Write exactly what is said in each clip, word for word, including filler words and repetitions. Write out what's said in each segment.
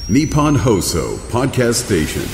Nippon Hoso Podcast Station。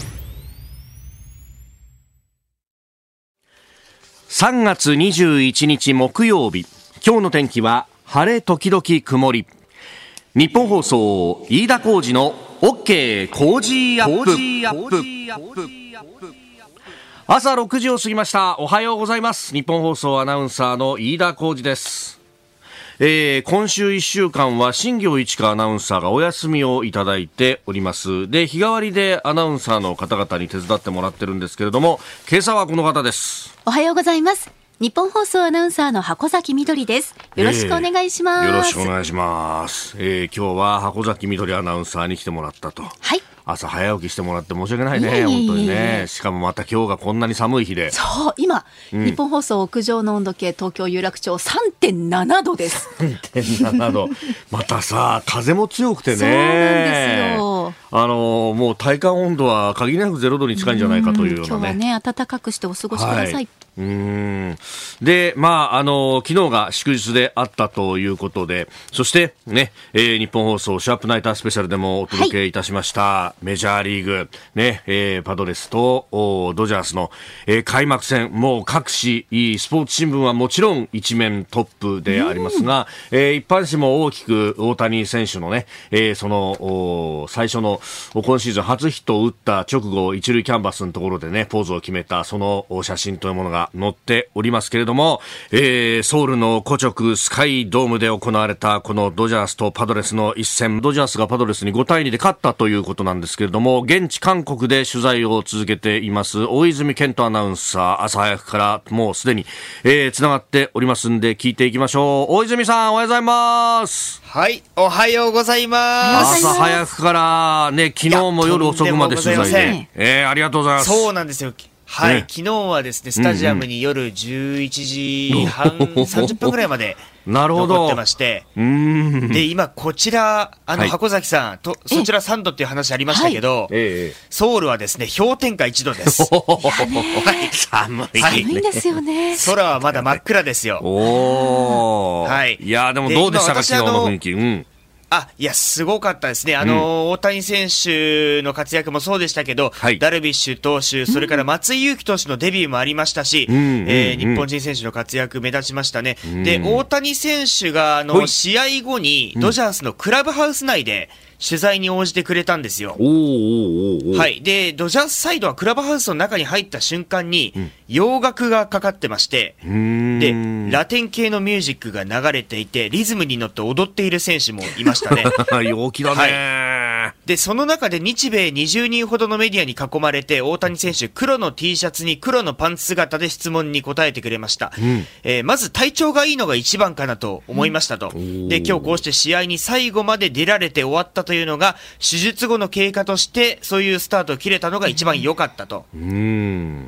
さんがつにじゅういちにち木曜日、今日の天気は晴れ時々曇り。日本放送飯田浩司の OK 工事アップ。朝ろくじを過ぎました。おはようございます。日本放送アナウンサーの飯田浩司です。えー、今週いっしゅうかんは新業一華アナウンサーがお休みをいただいております。で、日替わりでアナウンサーの方々に手伝ってもらってるんですけれども、今朝はこの方です。 おはようございます。日本放送アナウンサーの箱崎みどりです。よろしくお願いします。 えー、よろしくお願いします。えー、今日は箱崎みどりアナウンサーに来てもらったと。 はい。 朝早起きしてもらって申し訳ないね。 いえいえいえ本当にね。しかもまた今日がこんなに寒い日で。 そう、今、うん、日本放送屋上の温度計東京有楽町 さんてんなな 度です。 さんてんなな 度。またさ、風も強くてね。 そうなんですよ。 あのもう体感温度は限りなくゼロ度に近いんじゃないかというようなね。 今日はね、暖かくしてお過ごしください。 はい、うーんで、まあ、あの昨日が祝日であったということで、そしてね、えー、日本放送シャープナイタースペシャルでもお届けいたしました、はい、メジャーリーグ、ねえー、パドレスとドジャースの、えー、開幕戦、もう各紙スポーツ新聞はもちろん一面トップでありますが、えー、一般紙も大きく大谷選手のね、えー、その最初の今シーズン初ヒットを打った直後、一塁キャンバスのところでねポーズを決めたその写真というものが載っておりますけれども、えー、ソウルの古直スカイドームで行われたこのドジャースとパドレスの一戦、ドジャースがパドレスにごたいにで勝ったということなんですけれども、現地韓国で取材を続けています大泉健人アナウンサー、朝早くからもうすでに、えー、つながっておりますんで聞いていきましょう。大泉さん、おはようございます。 はい、おはようございます。 朝早くからね、昨日も夜遅くまで取材で、えー、ありがとうございます。 そうなんですよ。はい、 ね、 昨日はですね、スタジアムに夜じゅういちじはん、さんじゅっぷんぐらいまで残ってまして、 うーんで、今こちら、あの、 はい、 箱崎さんと、そちらさんどっていう話ありましたけど、 はい、 ソウルはですね、氷点下いちどです。 いやね、 はい、寒い、 寒いんですよね。 空はまだ真っ暗ですよ。 おー、 はい、 いやでもどうでしたか、昨日の雰囲気。うん、 あ、いや、すごかったですね。あの、うん、大谷選手の活躍もそうでしたけど、はい、ダルビッシュ投手、それから松井裕樹投手のデビューもありましたし、うん、えー、日本人選手の活躍目立ちましたね。うん、で、大谷選手が、あの、試合後に、ドジャースのクラブハウス内で、取材に応じてくれたんですよ。 おーおーおー、 はい。で、ドジャースサイドはクラブハウスの中に入った瞬間に、洋楽がかかってまして、うん、で、ラテン系のミュージックが流れていて、リズムに乗って踊っている選手もいましたね。 陽気だね、 はい。で、その中で日米にじゅうにんほどのメディアに囲まれて、大谷選手、黒の T シャツに黒のパンツ姿で質問に答えてくれました。うん、えー、まず体調がいいのが一番かなと思いましたと。うん、で、今日こうして試合に最後まで出られて終わったというのが、手術後の経過としてそういうスタートを切れたのが一番良かったと。 うん、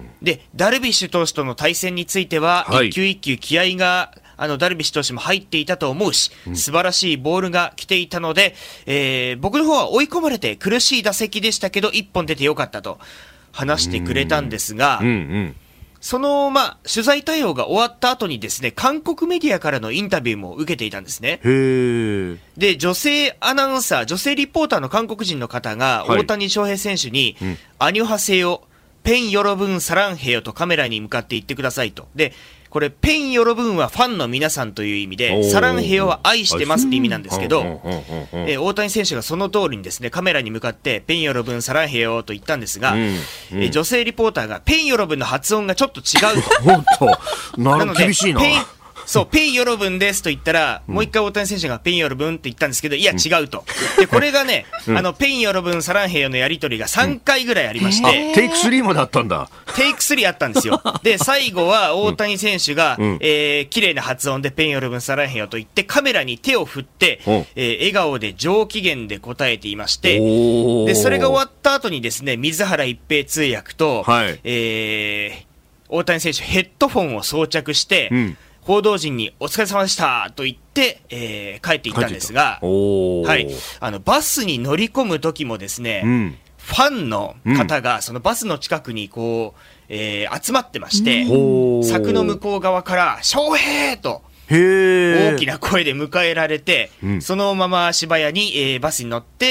で、ダルビッシュ投手との対戦については、はい、一球一球気合があのダルビッシュ投手も入っていたと思うし、素晴らしいボールが来ていたので、えー、僕の方は追い込まれて苦しい打席でしたけど一本出てよかったと話してくれたんですが、 うんうんうん、 その、まあ、取材対応が終わった後にですね、韓国メディアからのインタビューも受けていたんですね。 へー。 で、女性アナウンサー、女性リポーターの韓国人の方が、大谷翔平選手に、はい、うん、アニョハセヨ、ペンヨロブンサランヘヨとカメラに向かって言ってくださいと。で、これ、ペンヨロブンはファンの皆さんという意味で、サランヘヨは愛してますって意味なんですけど、えー、大谷選手がその通りにですね、カメラに向かって、ペンヨロブンサランヘヨと言ったんですが、うんうん、えー、女性リポーターが、ペンヨロブンの発音がちょっと違うと。 本当なるほど、厳しいな。 そう、ペンヨロブンですと言ったら、うん、もう一回大谷選手がペンヨロブンって言ったんですけど、いや違うと。で、これがね、うん、あの、ペンヨロブンサランヘヨのやりとりがさんかいぐらいありまして、 うん、テイクスリーまであったんだ。 テイクスリーあったんですよ。で、最後は大谷選手が、うん、えー、綺麗な発音でペンヨロブンサランヘヨと言って、カメラに手を振って、うん、えー、笑顔で上機嫌で答えていまして、で、それが終わった後にですね、水原一平通訳と、はい、えー、大谷選手ヘッドフォンを装着して、うん、報道陣にお疲れ様でしたと言って、えー、帰っていったんですが、はい、あのバスに乗り込む時もですね、うん、ファンの方がそのバスの近くにこう、えー、集まってまして、うん、柵の向こう側から翔平と大きな声で迎えられて、うん、そのまま芝屋に、えー、バスに乗って、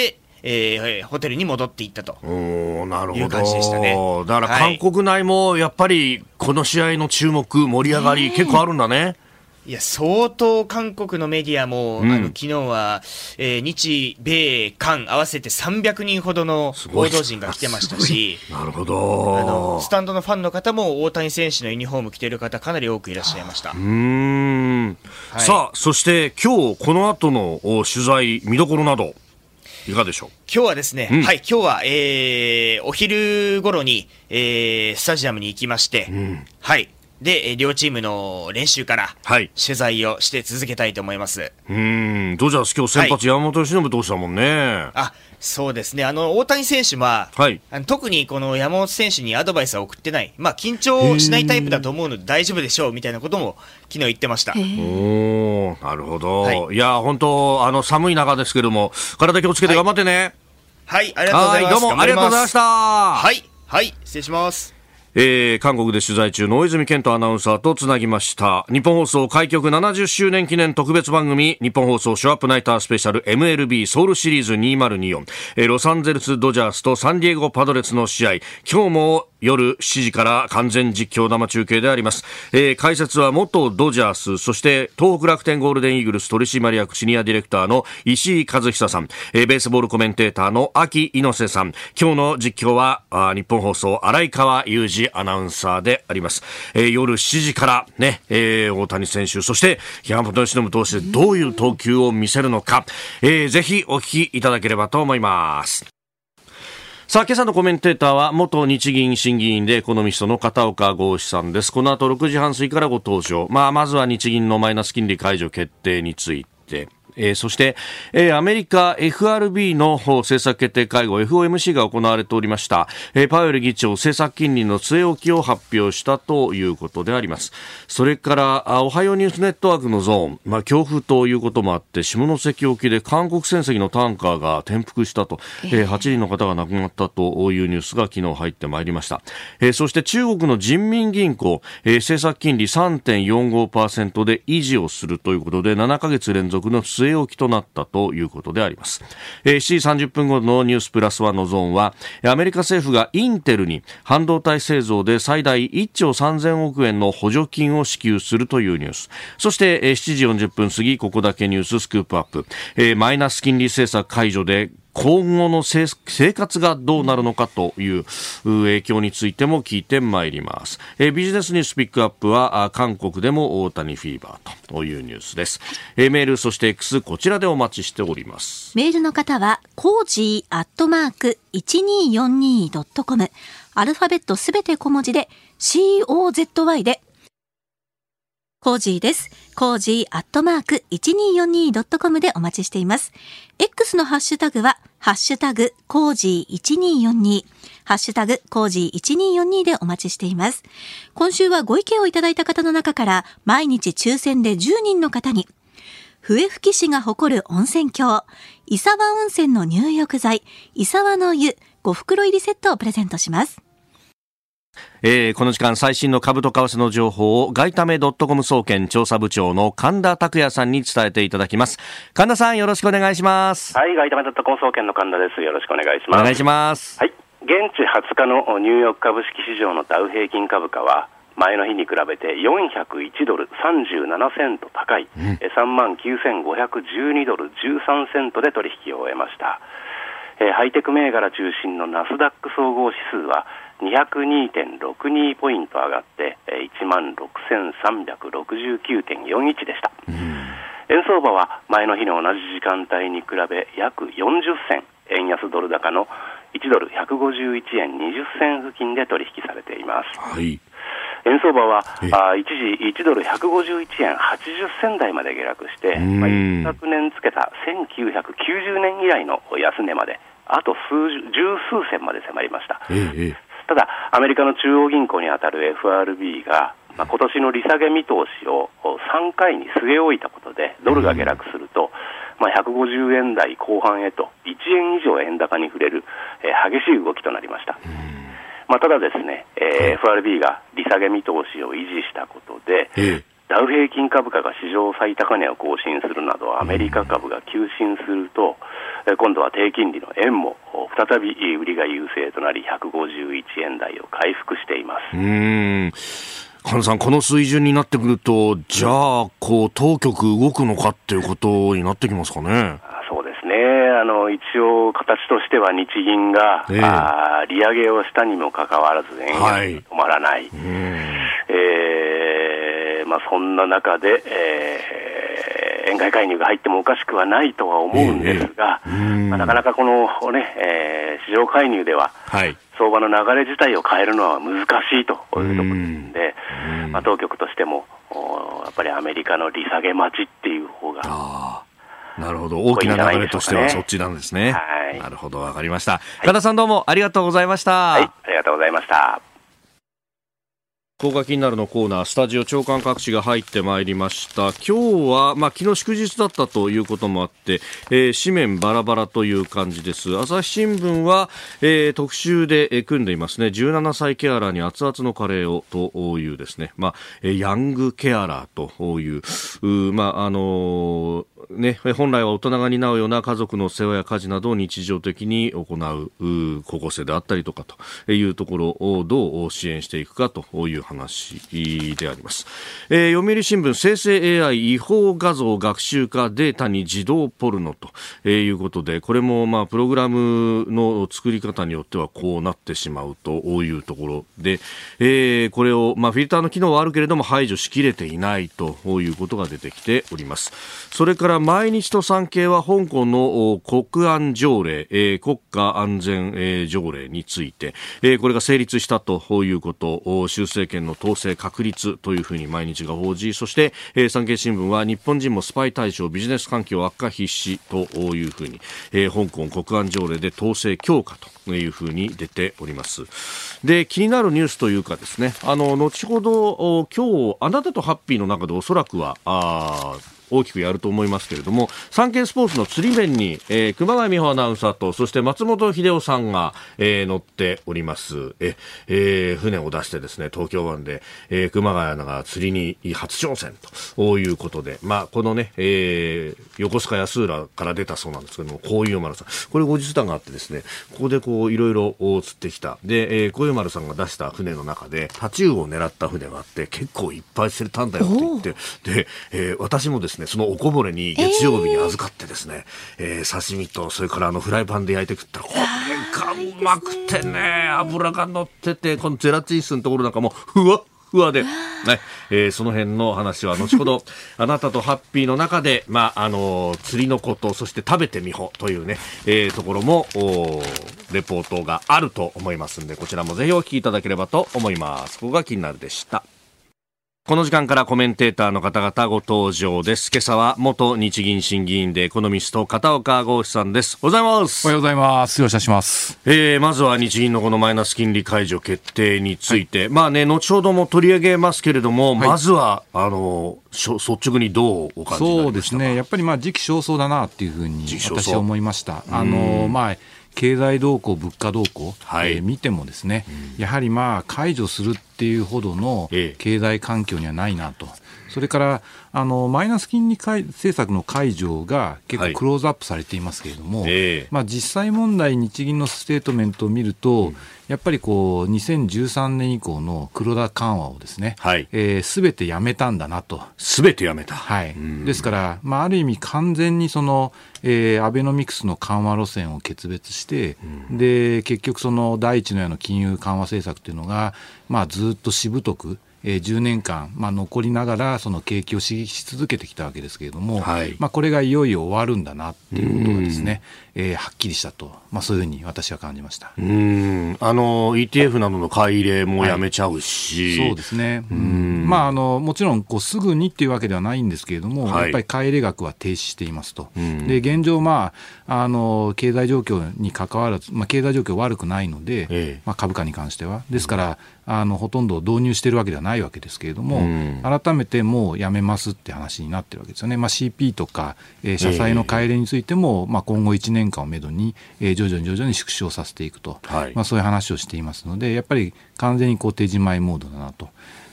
えー、ホテルに戻っていったとおなるほどいう感じでしたね。 だから韓国内もやっぱりこの試合の注目盛り上がり結構あるんだね。 いや相当韓国のメディアも、うん、あの昨日は、えー、日米韓合わせてさんびゃくにんほどの報道陣が来てましたし、 なるほど、 あのスタンドのファンの方も大谷選手のユニフォーム着ている方かなり多くいらっしゃいました。 うーん、はい、さあそして今日この後の取材見どころなどいかがでしょう。 今日はですね、うん、はい、今日は、えー、お昼頃に、えー、スタジアムに行きまして、うん、はい。で、両チームの練習から取材をして続けたいと思います。はい、 うーん、ドジャース今日先発、山本由伸投手だもんね。 あ、そうですね。あの、大谷選手は、はい、あの特にこの山本選手にアドバイスは送ってない。まあ、緊張しないタイプだと思うので大丈夫でしょうみたいなことも昨日言ってました。 おー、なるほど。はい、いや、本当あの、寒い中ですけども、体気をつけて頑張ってね。 はい、はい、ありがとうございます。 どうもありがとうございました。 はい、はい、失礼します。 えー、韓国で取材中の大泉健人アナウンサーとつなぎました。日本放送開局ななじゅっしゅうねん記念特別番組、日本放送ショーアップナイタースペシャル エムエルビー ソウルシリーズにせんにじゅうよん、えー、ロサンゼルスドジャースとサンディエゴパドレスの試合、今日も夜しちじから完全実況生中継であります。えー、解説は元ドジャース、そして東北楽天ゴールデンイーグルス取締役シニアディレクターの石井和久さん、えー、ベースボールコメンテーターの秋猪瀬さん、今日の実況はあ日本放送荒川裕二アナウンサーであります。えー、夜しちじからね、えー、大谷選手、そして山本由伸投手でどういう投球を見せるのか、えー、ぜひお聞きいただければと思います。さあ今朝のコメンテーターは元日銀審議員でエコノミストの片岡剛志さんです。この後ろくじはん過ぎからご登場。まあ、まずは日銀のマイナス金利解除決定について、えー、そして、えー、アメリカ エフアールビー の政策決定会合 エフオーエムシー が行われておりました。えー、パウエル議長政策金利の据え置きを発表したということであります。それからおはようニュースネットワークのゾーン、まあ、強風ということもあって下関沖で韓国船籍のタンカーが転覆したと、えー、はちにんの方が亡くなったというニュースが昨日入ってまいりました。えー、そして中国の人民銀行、えー、政策金利 さんてんよんごパーセント で維持をするということでななかげつ連続の据え置きとなったということであります。えー、しちじさんじゅっぷんごのニュースプラスワンのゾーンはアメリカ政府がインテルに半導体製造で最大いっちょうさんぜんおくえんの補助金を支給するというニュース。そして、えー、しちじよんじゅっぷん過ぎここだけニューススクープアップ、えー、マイナス金利政策解除で今後の生活がどうなるのかという影響についても聞いてまいります。えー、ビジネスニュースピックアップは韓国でも大谷フィーバーというニュースです。えー、メールそして X こちらでお待ちしております。 メールの方はコージーアットマーク いちにーよんにードットコム、 アルファベットすべて小文字で シーオーゼットワイ でコージーです。コージーアットマーク いちにーよんにードットコム でお待ちしています。X のハッシュタグは、ハッシュタグコージーいちにーよんにー、ハッシュタグコージーいちにーよんにーでお待ちしています。今週はご意見をいただいた方の中から、毎日抽選でじゅうにんの方に、笛吹市が誇る温泉郷、伊沢温泉の入浴剤、伊沢の湯ご袋入りセットをプレゼントします。 えー、この時間最新の株と為替の情報を外為 .com 総研調査部長の神田拓也さんに伝えていただきます。神田さんよろしくお願いします。 はい、外為 .com 総研の神田です。よろしくお願いします。 お願いします。 はい、現地はつかのニューヨーク株式市場のダウ平均株価は前の日に比べてよんひゃくいちドルさんじゅうななセント高い、うん、さんまんきゅうせんごひゃくじゅうにドルじゅうさんセントで取引を終えました。えー、ハイテク銘柄中心のナスダック総合指数はにひゃくにてんろくに ポイント上がっていちまんろくせんさんびゃくろくじゅうきゅうてんよんいちでした。うん、円相場は前の日の同じ時間帯に比べ約よんじゅっせん円安ドル高のいちドルひゃくごじゅういちえんにじゅっせん付近で取引されています。はい、円相場はあ一時いちドルひゃくごじゅういちえんはちじゅっせん台まで下落して、まあ、一昨年つけたせんきゅうひゃくきゅうじゅうねん以来の安値まであと数十数銭まで迫りました。ええ、ただアメリカの中央銀行にあたる エフアールビー が、まあ、今年の利下げ見通しをさんかいに据え置いたことでドルが下落すると、まあ、ひゃくごじゅうえん台後半へといちえん以上円高に触れる、えー、激しい動きとなりました。まあ、ただですね、えー、エフアールビー が利下げ見通しを維持したことで、ダウ平均株価が史上最高値を更新するなどアメリカ株が急進すると、 今度は低金利の円も再び売りが優勢となりひゃくごじゅういちえん台を回復しています。 うーん、金さん、この水準になってくると、じゃあこう当局動くのかっていうことになってきますかね。 そうですね、あの一応形としては日銀が、えー、あ利上げをしたにもかかわらず円安が止まらない、はい、えーまあ、そんな中で、えー、円買い介入が入ってもおかしくはないとは思うんですが、えーまあ、なかなかこの、ねえー、市場介入では、はい、相場の流れ自体を変えるのは難しいというところですので、まあ、当局としてもやっぱりアメリカの利下げ待ちっていう方が、 あなるほど、大きな流れとしてはそっちなんですね。はい、なるほど、わかりました。加田さん、どうもありがとうございました。 はい、ありがとうございました。 ここが気になるのコーナー、スタジオ長官各紙が入ってまいりました。今日は、まあ、昨日祝日だったということもあって、えー、紙面バラバラという感じです。朝日新聞は、えー、特集で、えー、組んでいますね。じゅうななさいケアラーに熱々のカレーをというですね、まあ、ヤングケアラーという、うまあ、あのーね、本来は大人が担うような家族の世話や家事などを日常的に行う高校生であったりとかというところをどう支援していくかという話であります。えー、読売新聞、生成 エーアイ 違法画像学習化データに自動ポルノということで、これもまあプログラムの作り方によってはこうなってしまうというところで、えー、これをまあフィルターの機能はあるけれども排除しきれていないということが出てきております。それから毎日と産経は香港の国安条例、えー、国家安全、えー、条例について、えー、これが成立したということ習政権の統制確立というふうに毎日が報じ、そして、えー、産経新聞は日本人もスパイ対象ビジネス環境悪化必至というふうに、えー、香港国安条例で統制強化というふうに出ております。で、気になるニュースというかですね、あの後ほど今日あなたとハッピーの中でおそらくはあ大きくやると思いますけれども、サンケイスポーツの釣り面に、えー、熊谷美穂アナウンサーとそして松本秀夫さんが、えー、乗っておりますえ、えー、船を出してですね、東京湾で、えー、熊谷アナが釣りに初挑戦ということで、まあ、このね、えー、横須賀安浦から出たそうなんですけども、こういう丸さん、これ後日談があってですね、ここでこういろいろ釣ってきた。で、えー、こういう丸さんが出した船の中でタチウオを狙った船があって結構いっぱい釣れたんだよって言って、で、えー、私もですねそのおこぼれに月曜日に預かってですね、えー、刺身とそれからあのフライパンで焼いて食ったらこれがうまくてね、油が乗ってて、このゼラチンスのところなんかもふわっふわで、ねえー、その辺の話は後ほどあなたとハッピーの中で、まああのー、釣りのことそして食べてみほというね、えー、ところもレポートがあると思いますので、こちらもぜひお聞きいただければと思います。ここが気になるでした。この時間からコメンテーターの方々ご登場です。今朝は元日銀審議員でエコノミスト片岡剛志さんです。おはようございます。 おはようございます。よろしくお願いします。 えー、まずは日銀のこのマイナス金利解除決定について、はい、まあね、後ほども取り上げますけれども、はい、まずはあの率直にどうお感じになりましたか。 そうですね、やっぱりまあ時期尚早だなっていうふうに私は思いました。あのまあ経済動向、物価動向、はいえー、見てもですね、うん、やはりまあ解除するっていうほどの経済環境にはないなと、ええ、それからあのマイナス金利政策の解除が結構クローズアップされていますけれども、はいええまあ、実際問題日銀のステートメントを見ると、うん、やっぱりこうにせんじゅうさんねん以降の黒田緩和をですね、はいえー、全てやめたんだなと。 全てやめた、 はい、ですから、まあ、ある意味完全にその、えー、アベノミクスの緩和路線を決別して、うん、で結局その第一の矢の金融緩和政策というのが、まあ、ずっとしぶとくえー、じゅうねんかん、まあ、残りながらその景気を刺激し続けてきたわけですけれども、はいまあ、これがいよいよ終わるんだなっていうことがですね、えー、はっきりしたと、まあ、そういうふうに私は感じました。 うーんあの イーティーエフ などの買い入れもやめちゃうし、 はい、そうですね、うんまあ、あのもちろんこうすぐにっていうわけではないんですけれども、はい、やっぱり買い入れ額は停止していますと。で現状、まあ、あの経済状況に関わらず、まあ、経済状況悪くないので、ええまあ、株価に関してはですから、あのほとんど導入しているわけではないわけですけれども、うん、改めてもうやめますって話になってるわけですよね。まあ、シーピー とか、えー、社債の買い入れについても、えーまあ、今後いちねんかんをめどに、えー、徐々に徐々に縮小させていくと、はいまあ、そういう話をしていますので、やっぱり完全にこう手締まいモードだなと。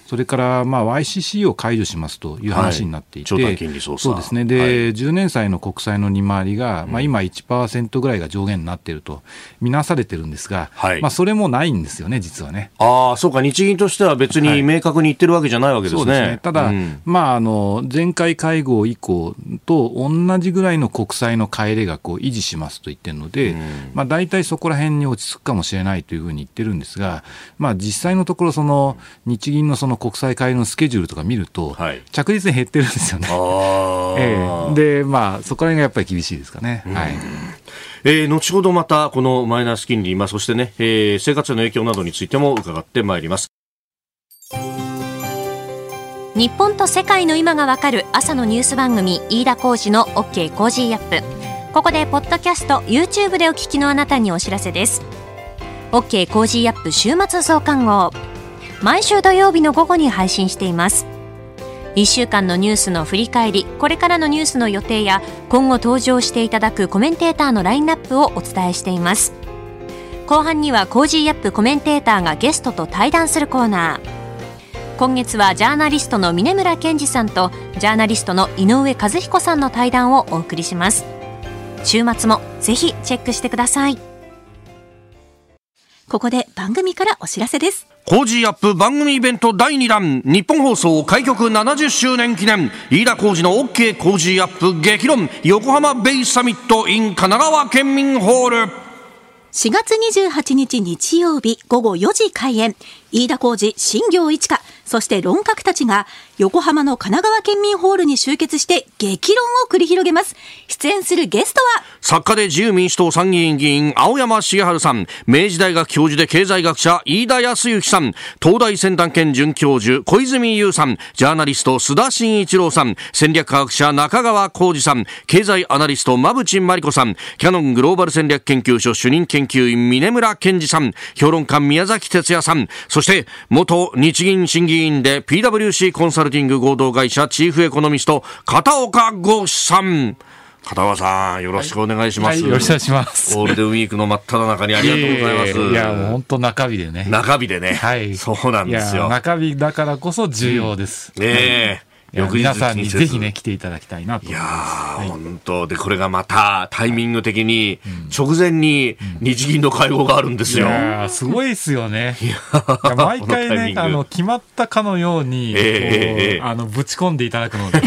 それからまあ ワイシーシー を解除しますという話になっていて、 はい、長短金利操作、 そうですね。で、はい、じゅうねん債の国債の利回りが、まあ、今 いちパーセント ぐらいが上限になっていると見なされてるんですが、はい、まあ、それもないんですよね、実はね。 ああ、そうか、日銀としては別に明確に言ってるわけじゃないわけですね。はい、そうですね。 ただ、うん、まあ、あの前回会合以降と同じぐらいの国債の買い入れ額を維持しますと言ってるので、うん、まあ、大体そこら辺に落ち着くかもしれないというふうに言ってるんですが、まあ、実際のところその日銀のその国債買いのスケジュールとか見ると、はい、着実に減ってるんですよね。あえー、で、まあ、そこら辺がやっぱり厳しいですかね。はい、 えー、後ほどまたこのマイナス金利、まあ、そしてね、えー、生活への影響などについても伺ってまいります。 日本と世界の今がわかる朝のニュース番組、飯田浩司の OK コージーアップ。ここでポッドキャスト YouTube でお聞きのあなたにお知らせです。 OK コージーアップ週末増刊号、毎週土曜日の午後に配信しています。いっしゅうかんのニュースの振り返り、これからのニュースの予定や今後登場していただくコメンテーターのラインナップをお伝えしています。後半にはコージーアップコメンテーターがゲストと対談するコーナー。今月はジャーナリストの峯村健二さんとジャーナリストの井上和彦さんの対談をお送りします。週末もぜひチェックしてください。ここで番組からお知らせです。 コージーアップ番組イベントだいに弾、日本放送開局ななじゅっしゅうねん記念、飯田浩司の OK コージーアップ激論横浜ベイサミット in 神奈川県民ホール。 しがつにじゅうはちにち日曜日午後よじ開演、飯田浩司、新行一華、そして論客たちが横浜の神奈川県民ホールに集結して激論を繰り広げます。出演するゲストは作家で自由民主党参議院議員青山茂春さん、明治大学教授で経済学者飯田康之さん、東大先端研准教授小泉悠さん、ジャーナリスト須田慎一郎さん、戦略科学者中川浩二さん、経済アナリスト馬淵真理子さん、キヤノングローバル戦略研究所主任研究員峯村健二さん、評論家宮崎哲也さん、そして元日銀審議員で ピーダブリューシー コンサルティング合同会社チーフエコノミスト片岡剛さん。片岡さん、よろしくお願いします。はいはい、 よろしくお願いします。 ゴールデンウィークの真っ只中にありがとうございます。 いや、もう本当中日でね。中日でね。はい。そうなんですよ。 いや、中日だからこそ重要です。 うん、ねえ。 翌日皆さんにぜひね来ていただきたいなと。 いやー、はい、本当で、これがまたタイミング的に直前に日銀の会合があるんですよ。 いやー、すごいですよね。いや毎回ね、あの決まったかのように、えー、あのぶち込んでいただくので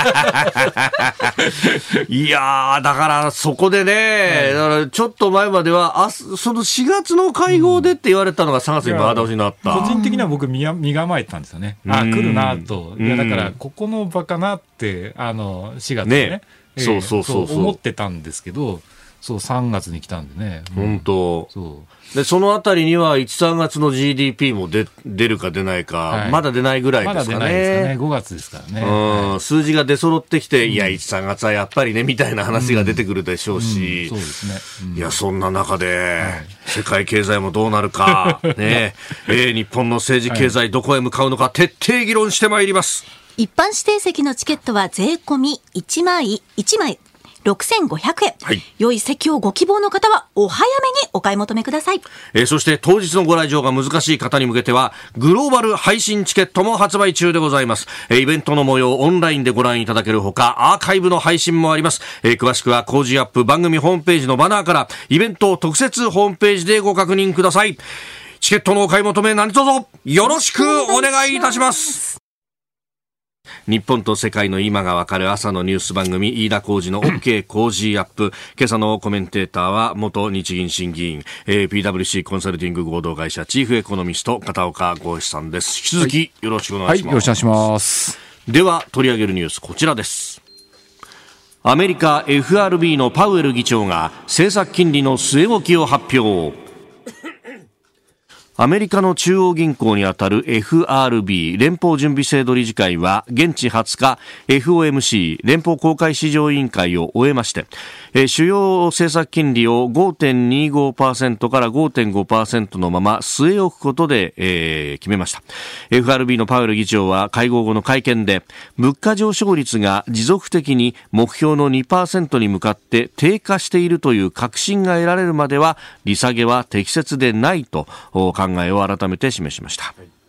いやー、だからそこでね、だからちょっと前まではあそのしがつの会合でって言われたのがさんがつに前倒しになった。 個人的には僕身構えてたんですよね。あ、来るなと。いや、だからここの場かなってあのしがつでね、ね、えー、そうそうそうそう思ってたんですけど、そうさんがつに来たんでね。 本当。そうで、そのあたりにはいち、さんがつの ジーディーピー も出出るか出ないか、はい、まだ出ないぐらいですかね。 まだ出ないですかね。ごがつですからね。 うん、はい、数字が出揃ってきて、いやいち、さんがつはやっぱりねみたいな話が出てくるでしょうし、 うんうん、そうですね。うん、 いや、そんな中で、はい、世界経済もどうなるかね、えー、日本の政治経済どこへ向かうのか徹底議論してまいります。 一般指定席のチケットは税込みいちまいいちまいろくせんごひゃくえん、はい、良い席をご希望の方はお早めにお買い求めください。 えー、そして当日のご来場が難しい方に向けてはグローバル配信チケットも発売中でございます。えー、イベントの模様オンラインでご覧いただけるほかアーカイブの配信もあります。えー、詳しくはコージーアップ番組ホームページのバナーからイベント特設ホームページでご確認ください。チケットのお買い求め何卒よろしくお願いいたします。日本と世界の今がわかる朝のニュース番組飯田浩司の OK コージーアップ。今朝のコメンテーターは元日銀審議員、えー、ピーダブリューシー コンサルティング合同会社チーフエコノミスト片岡剛さんです。引き続きよろしくお願いします。 はい、よろしくお願いします。 では取り上げるニュースこちらです。アメリカ エフアールビー のパウエル議長が政策金利の据え置きを発表。アメリカの中央銀行にあたる エフアールビー 連邦準備制度理事会は現地はつか エフオーエムシー 連邦公開市場委員会を終えまして、えー、主要政策金利を ごてんにごパーセント から ごてんごパーセント のまま据え置くことで、えー、決めました。 エフアールビー のパウエル議長は会合後の会見で物価上昇率が持続的に目標の にパーセント に向かって低下しているという確信が得られるまでは利下げは適切でないと考え考えを改めて示しました。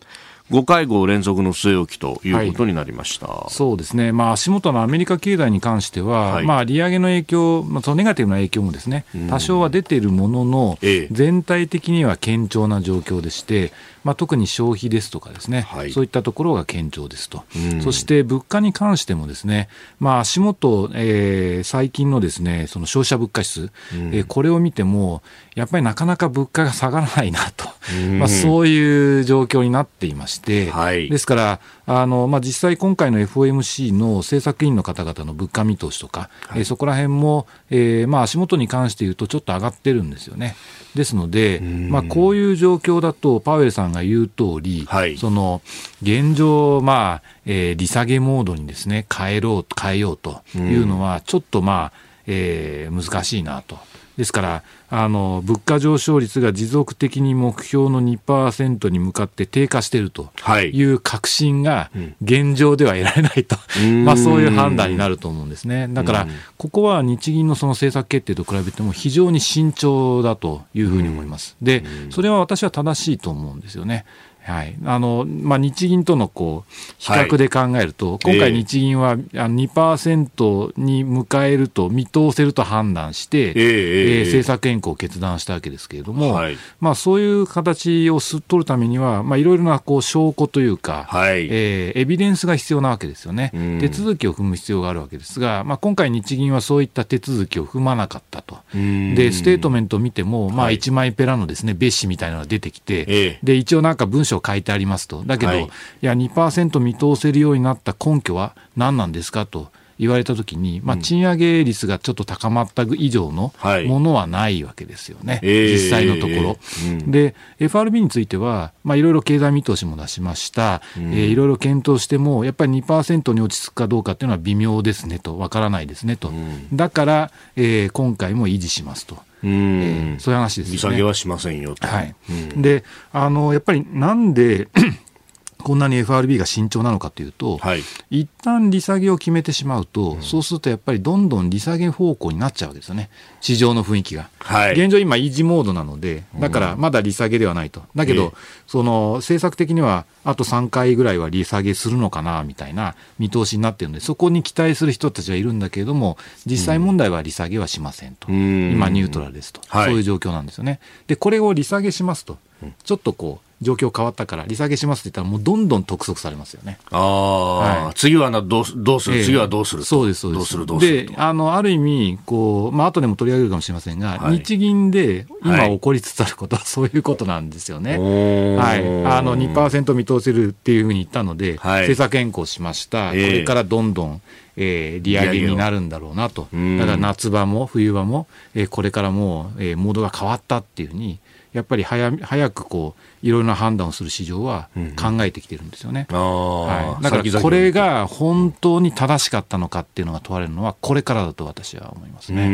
ご会合連続の据え置きということになりました。はい、 そうですね、まあ、足元のアメリカ経済に関しては、はい、まあ、利上げの影響、まあ、そのネガティブな影響もですね、多少は出ているものの、ええ、全体的には堅調な状況でして、まあ、特に消費ですとかですね、はい、そういったところが堅調ですと。そして物価に関してもですね、まあ、足元、えー、最近のですね、その消費者物価指数、えー、これを見てもやっぱりなかなか物価が下がらないなと、まあ、そういう状況になっていまして、はい、ですからあの、まあ、実際今回の エフオーエムシー の政策委員の方々の物価見通しとか、はい、えー、そこら辺も、えーまあ、足元に関して言うとちょっと上がってるんですよね。ですので、まあ、こういう状況だとパウエルさんが言う通り、はい、その現状、まあえー、利下げモードにですね変えろ変えようというのはちょっと、まあえー、難しいなと。ですからあの物価上昇率が持続的に目標の にパーセント に向かって低下しているという確信が現状では得られないと、まあ、そういう判断になると思うんですね。だからここは日銀のその政策決定と比べても非常に慎重だというふうに思います。でそれは私は正しいと思うんですよね。はい、あのまあ、日銀とのこう比較で考えると、はい、今回日銀は にパーセント に迎えると見通せると判断して、えーえー、政策変更を決断したわけですけれども、はい、まあ、そういう形を取るためには、まあ、いろいろなこう証拠というか、はい、えー、エビデンスが必要なわけですよね。手続きを踏む必要があるわけですが、まあ、今回日銀はそういった手続きを踏まなかったと。でステートメントを見ても、まあ、一枚ペラのですね別紙みたいなのが出てきて、えー、で一応なんか文章書いてありますと。だけど、はい、いや にパーセント 見通せるようになった根拠は何なんですかと言われたときに、まあ、賃上げ率がちょっと高まった以上のものはないわけですよね、はい、実際のところ、えーうん、で エフアールビー については、まあ、いろいろ経済見通しも出しました、うん、えー、いろいろ検討してもやっぱり にパーセント に落ち着くかどうかっていうのは微妙ですねと、わからないですねと、うん、だから、えー、今回も維持しますと。うん、えー、そういう話ですよね。利下げはしませんよと、 はい、うん、であのやっぱりなんでこんなに エフアールビー が慎重なのかというと、はい、一旦利下げを決めてしまうと、うん、そうするとやっぱりどんどん利下げ方向になっちゃうわけですよね、市場の雰囲気が、はい、現状今維持モードなので、だからまだ利下げではないと。だけど、うん、その政策的にはあとさんかいぐらいは利下げするのかなみたいな見通しになっているので、そこに期待する人たちはいるんだけれども、実際問題は利下げはしませんと、うん、今ニュートラルですと、はい、そういう状況なんですよね。でこれを利下げしますと、ちょっとこう状況変わったから利下げしますって言ったらもうどんどん督促されますよね。 あ、はい、次はなどう、どうする、えー、次はどうする、 そうですそうです、どうするどうするで、あのある意味こう、まあ後でも取り上げるかもしれませんが、はい、日銀で今起こりつつあることはそういうことなんですよね、はい、あの にパーセント 見通せるっていうふうに言ったので、はい、政策変更しました、えー、これからどんどんえー、利上げになるんだろうなと。だから夏場も冬場も、えー、これからもう、えー、モードが変わったっていうふうにやっぱり 早, 早くこういろいろな判断をする市場は考えてきてるんですよね、うん、はい、だからこれが本当に正しかったのかっていうのが問われるのはこれからだと私は思いますね。 うん、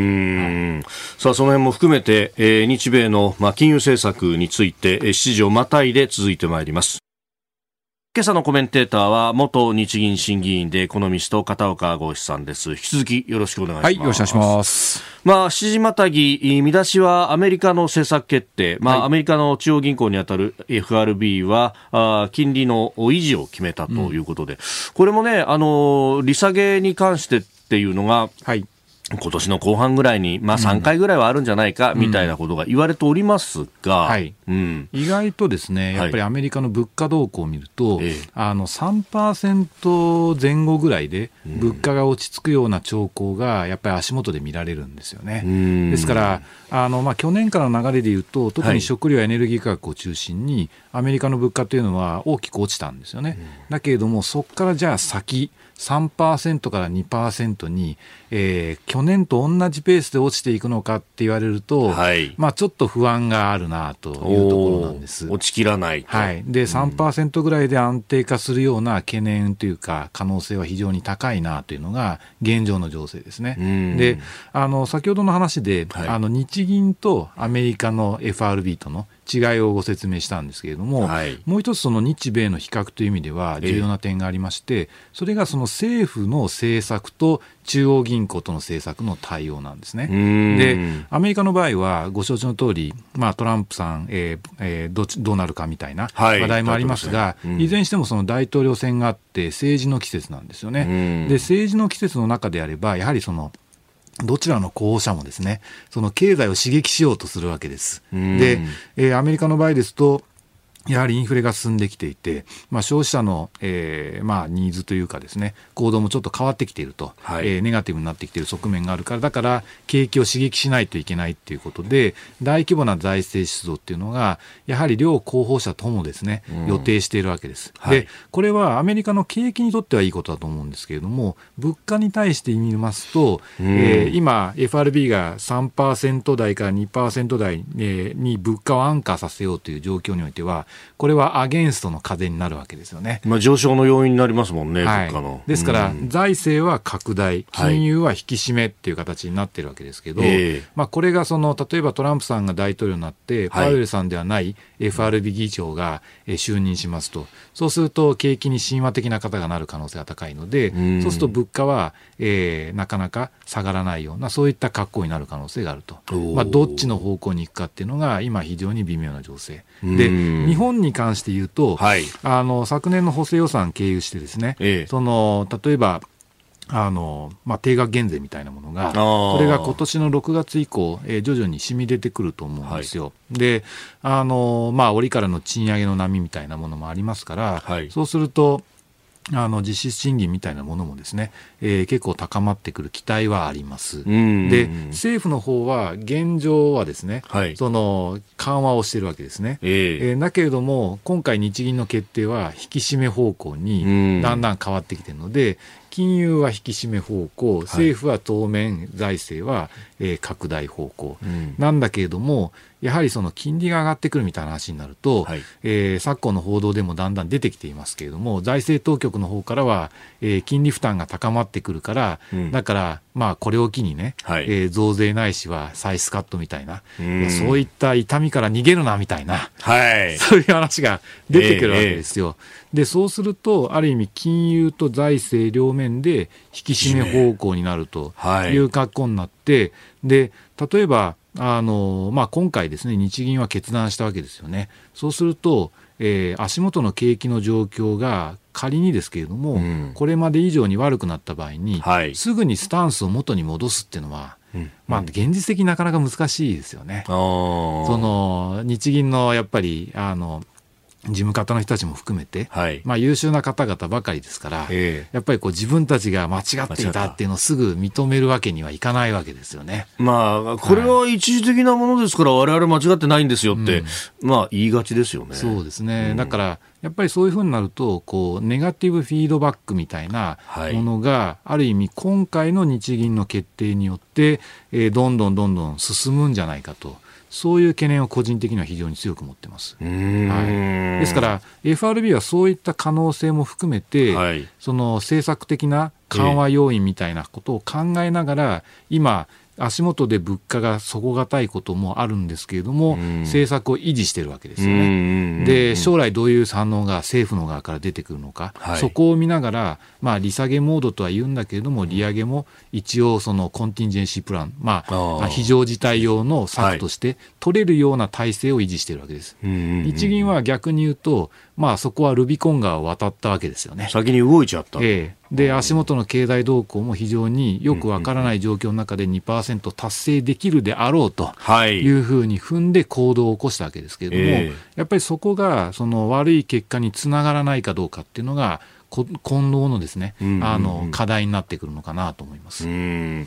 はい、さあその辺も含めて、えー、日米の、まあ、金融政策についてしちじをまたいで続いてまいります。今朝のコメンテーターは元日銀審議員でエコノミスト片岡剛志さんです。引き続きよろしくお願いします。 はい、よろしくお願いします。 まあ、しちじまたぎ見出しはアメリカの政策決定、まあはい、アメリカの中央銀行にあたる エフアールビー はあ金利の維持を決めたということで、うん、これもね、あの利下げに関してっていうのが、はい、今年の後半ぐらいに、まあ、さんかいぐらいはあるんじゃないか、みたいなことが言われておりますが、うんはいうん、意外とですね、やっぱりアメリカの物価動向を見ると、はい、あの さんパーセント 前後ぐらいで物価が落ち着くような兆候がやっぱり足元で見られるんですよね。うん、ですからあの、まあ、去年からの流れでいうと特に食料やエネルギー価格を中心にアメリカの物価というのは大きく落ちたんですよね。うん、だけれどもそこからじゃあ先さんパーセント から にパーセント に、えー、去年と同じペースで落ちていくのかって言われると、はいまあ、ちょっと不安があるなというところなんです。 落ちきらないと、 はい、で さんパーセント ぐらいで安定化するような懸念というか可能性は非常に高いなというのが現状の情勢ですね。であの先ほどの話で、はい、あの日銀とアメリカの エフアールビー との違いをご説明したんですけれども、はい、もう一つその日米の比較という意味では重要な点がありまして、えー、それがその政府の政策と中央銀行との政策の対応なんですね。で、アメリカの場合はご承知の通り、まあ、トランプさん、えーえー、ど, どうなるかみたいな話題もありますが、はい、いずれにしてもその大統領選があって政治の季節なんですよね。で、政治の季節の中であればやはりそのどちらの候補者もですね、その経済を刺激しようとするわけです。で、えー、アメリカの場合ですと、やはりインフレが進んできていて、まあ、消費者の、えーまあ、ニーズというかですね、行動もちょっと変わってきていると、はい、えー、ネガティブになってきている側面があるから、だから景気を刺激しないといけないということで、大規模な財政出動っていうのがやはり両候補者ともですね、うん、予定しているわけです。はい、で、これはアメリカの景気にとってはいいことだと思うんですけれども、物価に対して見ますと、うん、えー、今 エフアールビー が さんパーセント 台から にパーセント 台に物価を安価させようという状況においては、これはアゲンストの風になるわけですよね。 まあ、上昇の要因になりますもんね、 はい、 物価の。 ですから、うん、財政は拡大、金融は引き締めっていう形になっているわけですけど、はい、まあ、これがその例えばトランプさんが大統領になって、パウエルさんではない エフアールビー 議長が就任しますと、そうすると景気に親和的な方がなる可能性が高いので、うん、そうすると物価は、えー、なかなか下がらないような、そういった格好になる可能性があると。まあ、どっちの方向に行くかっていうのが今非常に微妙な情勢で、日本に関して言うと、はい、あの昨年の補正予算経由してですね、ええ、その例えばあの、まあ、定額減税みたいなものが、これが今年のろくがつ以降、えー、徐々に染み出てくると思うんですよ。はい、で、あの、まあ、折からの賃上げの波みたいなものもありますから、はい、そうするとあの実質賃金みたいなものもですね、えー、結構高まってくる期待はあります。で、政府の方は現状はですね、はい、その緩和をしているわけですね。えーえー、だけれども今回日銀の決定は引き締め方向にだんだん変わってきているので、金融は引き締め方向、政府は当面財政は、えー、拡大方向、うん、なんだけれども、やはりその金利が上がってくるみたいな話になると、はい、えー、昨今の報道でもだんだん出てきていますけれども、財政当局の方からは、えー、金利負担が高まってくるから、うん、だからまあこれを機にね、はい、えー、増税ないしは歳出カットみたいな、うん、いやそういった痛みから逃げるなみたいな、はい、そういう話が出てくるわけですよ。えー、でそうするとある意味金融と財政両面で引き締め方向になるという格好になって、で例えばあの、まあ、今回ですね、日銀は決断したわけですよね。そうすると、えー、足元の景気の状況が仮にですけれども、うん、これまで以上に悪くなった場合に、はい、すぐにスタンスを元に戻すっていうのは、うん、まあ、現実的になかなか難しいですよね。その日銀のやっぱりあの事務方の人たちも含めて、はい、まあ、優秀な方々ばかりですから、えー、やっぱりこう自分たちが間違っていたっていうのをすぐ認めるわけにはいかないわけですよね。 まあ、これは一時的なものですから、はい、我々間違ってないんですよって、うん、まあ、言いがちですよね。 そうですね、うん、だからやっぱりそういうふうになるとこうネガティブフィードバックみたいなものが、はい、ある意味今回の日銀の決定によって、えー、どんどんどんどん進むんじゃないかと、そういう懸念を個人的には非常に強く持ってます。はい、ですから エフアールビー はそういった可能性も含めて、はい、その政策的な緩和要因みたいなことを考えながら、今足元で物価が底堅いこともあるんですけれども、政策を維持しているわけですよね。で、将来どういう反応が政府の側から出てくるのか、はい、そこを見ながら、まあ、利下げモードとは言うんだけれども、利上げも一応そのコンティンジェンシープラン、まあ、非常事態用の策として取れるような体制を維持しているわけです。日銀は逆に言うと、まあ、そこはルビコン川を渡ったわけですよね。 先に動いちゃった。 ええ、で足元の経済動向も非常によくわからない状況の中で にパーセント 達成できるであろうというふうに踏んで行動を起こしたわけですけれども、えー、やっぱりそこがその悪い結果につながらないかどうかっていうのが今後のですね、うんうんうん、あの課題になってくるのかなと思います。 うん、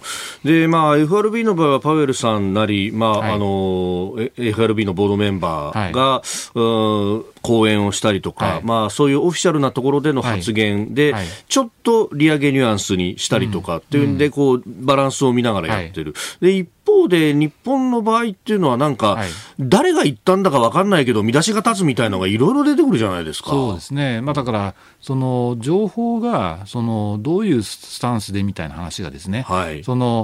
で、まあ、エフアールビー の場合はパウエルさんなり、まあ、はい、あの エフアールビー のボードメンバーが、はい、う講演をしたりとか、はい、まあ、そういうオフィシャルなところでの発言で、はいはい、ちょっと利上げニュアンスにしたりとかっていうんで、うん、こうバランスを見ながらやってる、はい、で一方で日本の場合っていうのはなんか、はい、誰が言ったんだか分かんないけど見出しが立つみたいなのがいろいろ出てくるじゃないですか。 そうですね、まあ、だからその情報がそのどういうスタンスでみたいな話がですね、はい、その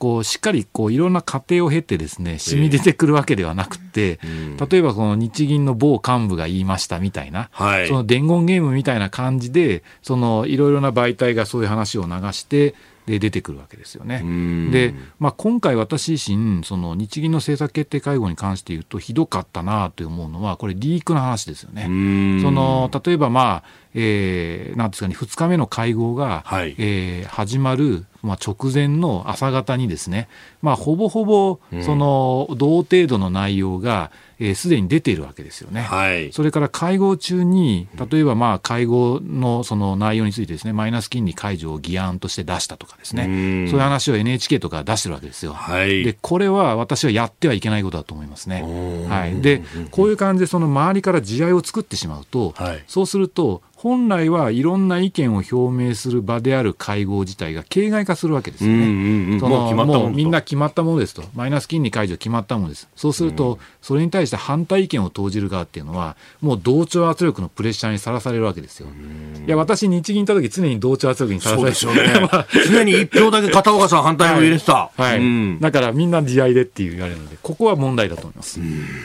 こうしっかりこういろんな過程を経てですね染み出てくるわけではなくて、えー、例えばこの日銀の某幹部が言いましたみたいな、はい、その伝言ゲームみたいな感じでそのいろいろな媒体がそういう話を流してで出てくるわけですよね。で、まあ、今回私自身その日銀の政策決定会合に関して言うとひどかったなと思うのはこれリークの話ですよね。その例えばまあ、えー、なんですかねふつかめの会合が、はいえー、始まる、まあ、直前の朝方にですね、まあ、ほぼほぼその同程度の内容がすで、えー、に出ているわけですよね。はい、それから会合中に例えばまあ会合のその内容についてですねマイナス金利解除を議案として出したとかですね、うそういう話を エヌエイチケー とか出してるわけですよ。はい、でこれは私はやってはいけないことだと思いますね。はい、でこういう感じでその周りから地合いを作ってしまうと、はい、そうすると本来はいろんな意見を表明する場である会合自体が形骸化するわけですよね。うんうんうん、そのもう決まったものと、もうみんな決まったものですと、マイナス金利解除決まったものです。そうすると、それに対して反対意見を投じる側っていうのはもう同調圧力のプレッシャーにさらされるわけですよ。いや私日銀行った時常に同調圧力にさらされてそうですよね常に一票だけ片岡さん反対を入れてた、 はいはいうん、だからみんな地合いでっていう言われるのでここは問題だと思います。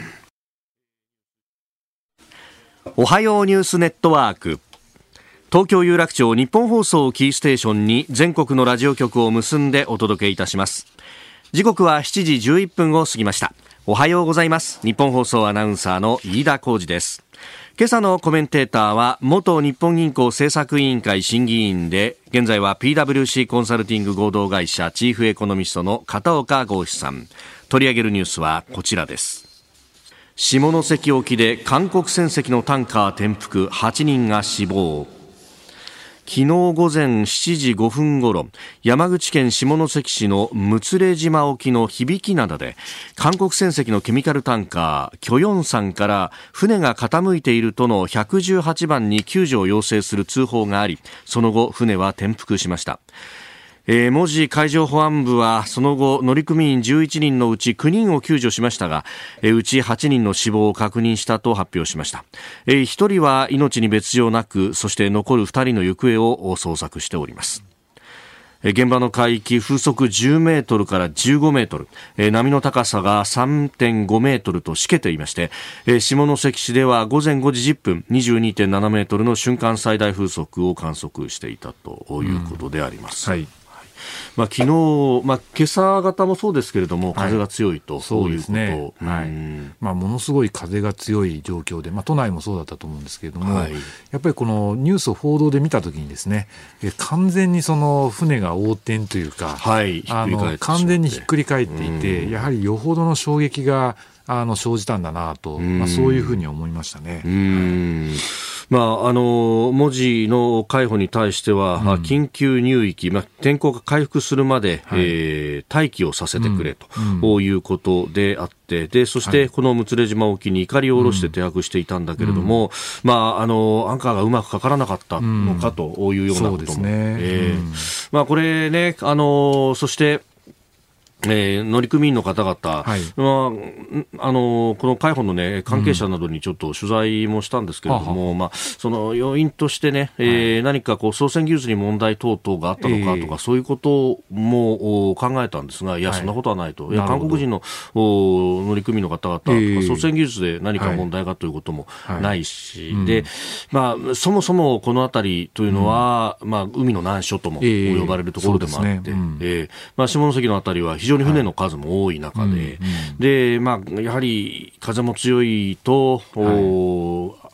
おはようニュースネットワーク東京有楽町日本放送キーステーションに全国のラジオ局を結んでお届けいたします。時刻はしちじじゅういっぷんを過ぎました。おはようございます。日本放送アナウンサーの飯田浩司です。今朝のコメンテーターは元日本銀行政策委員会審議員で現在は ピーダブリューシー コンサルティング合同会社チーフエコノミストの片岡剛志さん。取り上げるニュースはこちらです。下関沖で韓国船籍のタンカー転覆はちにんが死亡。昨日午前しちじごふんごろ山口県下関市の六連島沖の響灘で韓国船籍のケミカルタンカーキョヨンさんから船が傾いているとのひゃくじゅうはちばんに救助を要請する通報がありその後船は転覆しました。えー、門司海上保安部はその後乗組員じゅういちにんのうちきゅうにんを救助しましたが、えー、うちはちにんの死亡を確認したと発表しました。えー、ひとりは命に別状なくそして残るふたりの行方を捜索しております。現場の海域風速じゅうメートルからじゅうごメートル、えー、波の高さが さんてんごメートルとしけていまして、えー、下関市では午前ごじじゅっぷん にじゅうにてんななメートルの瞬間最大風速を観測していたということであります。うんはいまあ、昨日、まあ、今朝方もそうですけれども風が強いと、はい、そうですね、 はいまあ、ものすごい風が強い状況で、まあ、都内もそうだったと思うんですけれども、はい、やっぱりこのニュースを報道で見たときにですねえ完全にその船が横転というか、はい、あの完全にひっくり返っていてやはりよほどの衝撃があの生じたんだなと、まあ、そういうふうに思いましたね。うんまあ、あの文字の海保に対しては、うん、緊急入域、まあ、天候が回復するまで、はいえー、待機をさせてくれと、うんうん、いうことであって、でそしてこの六連島沖に錨を下ろして停泊していたんだけれども、うんまあ、あのアンカーがうまくかからなかったのかというようなことも、まあ、これね、あのそしてえー、乗組員の方々、はいまあ、あのこの海保の、ね、関係者などにちょっと取材もしたんですけれども、うんまあ、その要因として、ねえーはい、何かこう操船技術に問題等々があったのかとか、えー、そういうことも考えたんですがいや、はい、そんなことはないといや韓国人の乗組員の方々、えー、操船技術で何か問題がということもないし、はいでまあ、そもそもこの辺りというのは、うんまあ、海の難所とも呼ばれるところでもあって、えーねうんえーまあ、下関の辺りは非常に船の数も多い中で、はいうんうん、でまあ、やはり風も強いと、はい、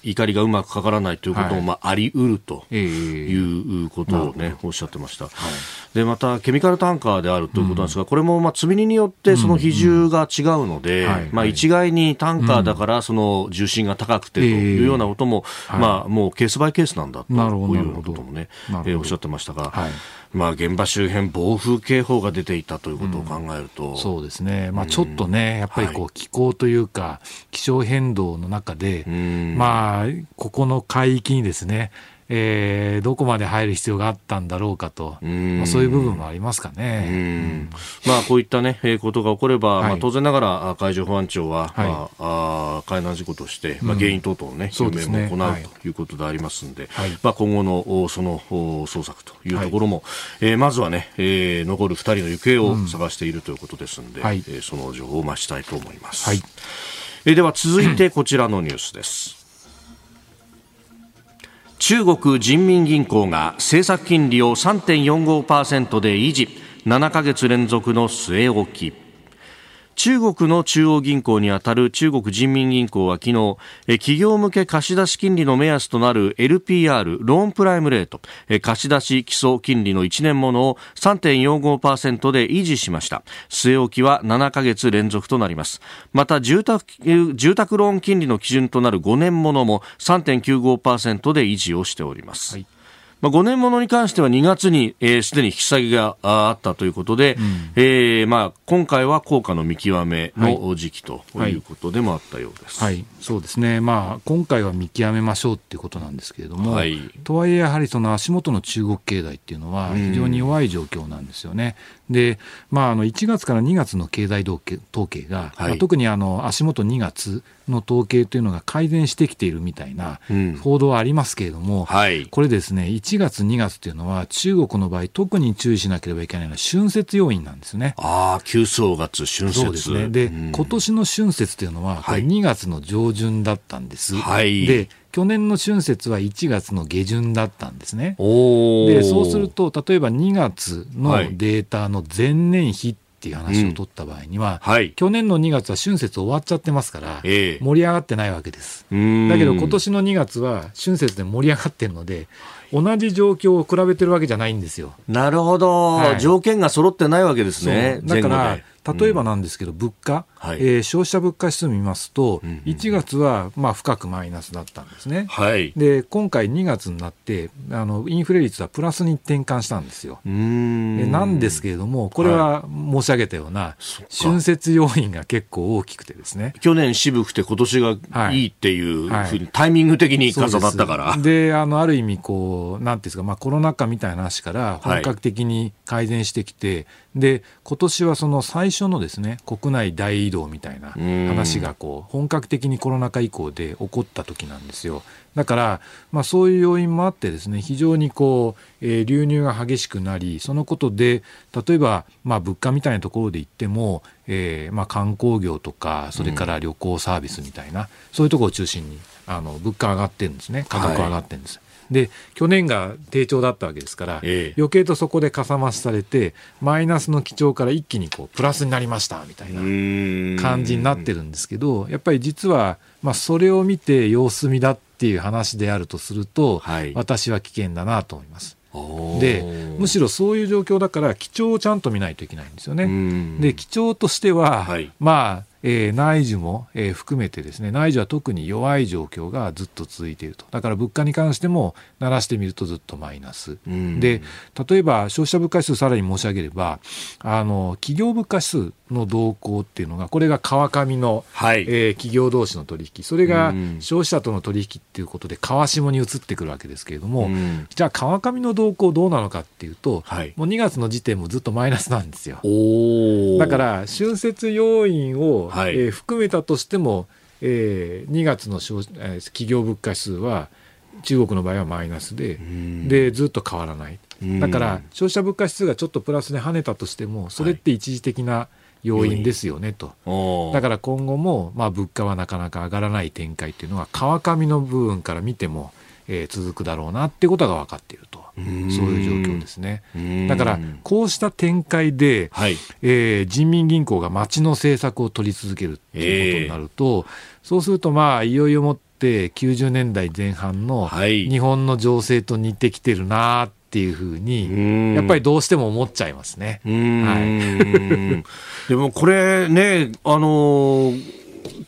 怒りがうまくかからないということも、まあ、あり得るということを、ね、おっしゃってました。はい、でまたケミカルタンカーであるということなんですが、うん、これもまあ積み荷によってその比重が違うので、うんうんまあ、一概にタンカーだからその重心が高くてというようなことも、うんまあ、もうケースバイケースなんだというようなことも、ねえー、おっしゃってましたが、はいまあ、現場周辺暴風警報が出ていたということを考えると、 うん、そうですね、まあ、ちょっとね、うん、やっぱりこう気候というか、はい、気象変動の中で、うんまあ、ここの海域にですねえー、どこまで入る必要があったんだろうかと、まあ、そういう部分もありますかね。 うん、まあ、こういった、ね、ことが起これば、はい、まあ、当然ながら海上保安庁は、はい、まあ、あ海難事故として、まあ、原因等々の、ね、究明も行う、ね、ということでありますので、はい、まあ、今後のその捜索というところも、はい、えー、まずは、ね、えー、残るふたりの行方を探しているということですので、うん、はい、えー、その情報を待ちたいと思います。はい、えー、では続いてこちらのニュースです。中国人民銀行が政策金利を さんてんよんごパーセント で維持、ななかげつ連続の据え置き。中国の中央銀行にあたる中国人民銀行は昨日、企業向け貸出金利の目安となる エルピーアール ローンプライムレート、貸出基礎金利のいちねんものを さんてんよんごパーセント で維持しました。据え置きはななかげつ連続となります。また住宅、住宅ローン金利の基準となるごねんものも さんてんきゅうごパーセント で維持をしております。はい、まあ、ごねんものに関してはにがつにすで、えー、に引き下げがあったということで、うん、えーまあ、今回は効果の見極めの時期ということでもあったようです。 はいはい、そうですね、まあ、今回は見極めましょうということなんですけれども、はい、とはいえやはりその足元の中国経済っていうのは非常に弱い状況なんですよね。うん、で、まあ、あのいちがつからにがつの経済統計、統計が、はい、まあ、特にあの足元にがつの統計というのが改善してきているみたいな報道はありますけれども、うん、はい、これですね、いちがつにがつというのは中国の場合特に注意しなければいけないのは春節要因なんですね。 ああ、旧正月、春節。 そうですね。で、うん、今年の春節というのはこれにがつの上旬だったんです。 はい、 で、去年の春節はいちがつの下旬だったんですね。おで、そうすると例えばにがつのデータの前年比っていう話を取った場合には、うんはい、去年のにがつは春節終わっちゃってますから、えー、盛り上がってないわけです。だけど今年のにがつは春節で盛り上がってるので、同じ状況を比べてるわけじゃないんですよ。 なるほど、はい、条件が揃ってないわけですね。 だから例えばなんですけど、うん、物価、はい、えー、消費者物価指数を見ますと、うんうん、いちがつはまあ深くマイナスだったんですね。はい、で今回にがつになってあのインフレ率はプラスに転換したんですよ。うーんなんですけれども、これは申し上げたような、はい、春節要因が結構大きくてですね、 去年渋くて今年がいいっていうふうに、はいはい、タイミング的に重なったから。 で、であのある意味こうなんていうんですか、まあ、コロナ禍みたいな話から本格的に改善してきて、はい、で今年はその最初のですね、国内大移動みたいな話がこう本格的にコロナ禍以降で起こった時なんですよ。だから、まあ、そういう要因もあってですね、非常にこう、えー、流入が激しくなり、そのことで例えば、まあ、物価みたいなところで言っても、えーまあ、観光業とかそれから旅行サービスみたいな、うん、そういうところを中心にあの物価上がってるんですね。価格上がってるんです。はい、で去年が低調だったわけですから、ええ、余計とそこでかさ増しされてマイナスの基調から一気にこうプラスになりましたみたいな感じになってるんですけど、やっぱり実は、まあ、それを見て様子見だっていう話であるとすると、はい、私は危険だなと思います。でむしろそういう状況だから基調をちゃんと見ないといけないんですよね。で基調としては、はい、まあえー、内需も、えー、含めてですね、内需は特に弱い状況がずっと続いていると。だから物価に関しても鳴らしてみるとずっとマイナス、うん、で例えば消費者物価指数さらに申し上げれば、あの企業物価指数の動向っていうのが、これが川上の、はい、えー、企業同士の取引、それが消費者との取引っていうことで川下に移ってくるわけですけれども、うん、じゃあ川上の動向どうなのかっていうと、はい、もうにがつの時点もずっとマイナスなんですよ。おだから春節要因をはい、えー、含めたとしても、えー、にがつの、えー、企業物価指数は中国の場合はマイナス で, でずっと変わらない。だから消費者物価指数がちょっとプラスで跳ねたとしても、それって一時的な要因ですよねと、はい、だから今後も、まあ、物価はなかなか上がらない展開っていうのは川上の部分から見ても、えー、続くだろうなっていうことが分かっていると、そういう状況ですね。だからこうした展開で、はい、えー、人民銀行が町の政策を取り続けるっていうことになると、えー、そうするとまあいよいよもってきゅうじゅうねんだいぜん半の日本の情勢と似てきてるなっていうふうにやっぱりどうしても思っちゃいますね。うん、はい、 でもこれね、あのー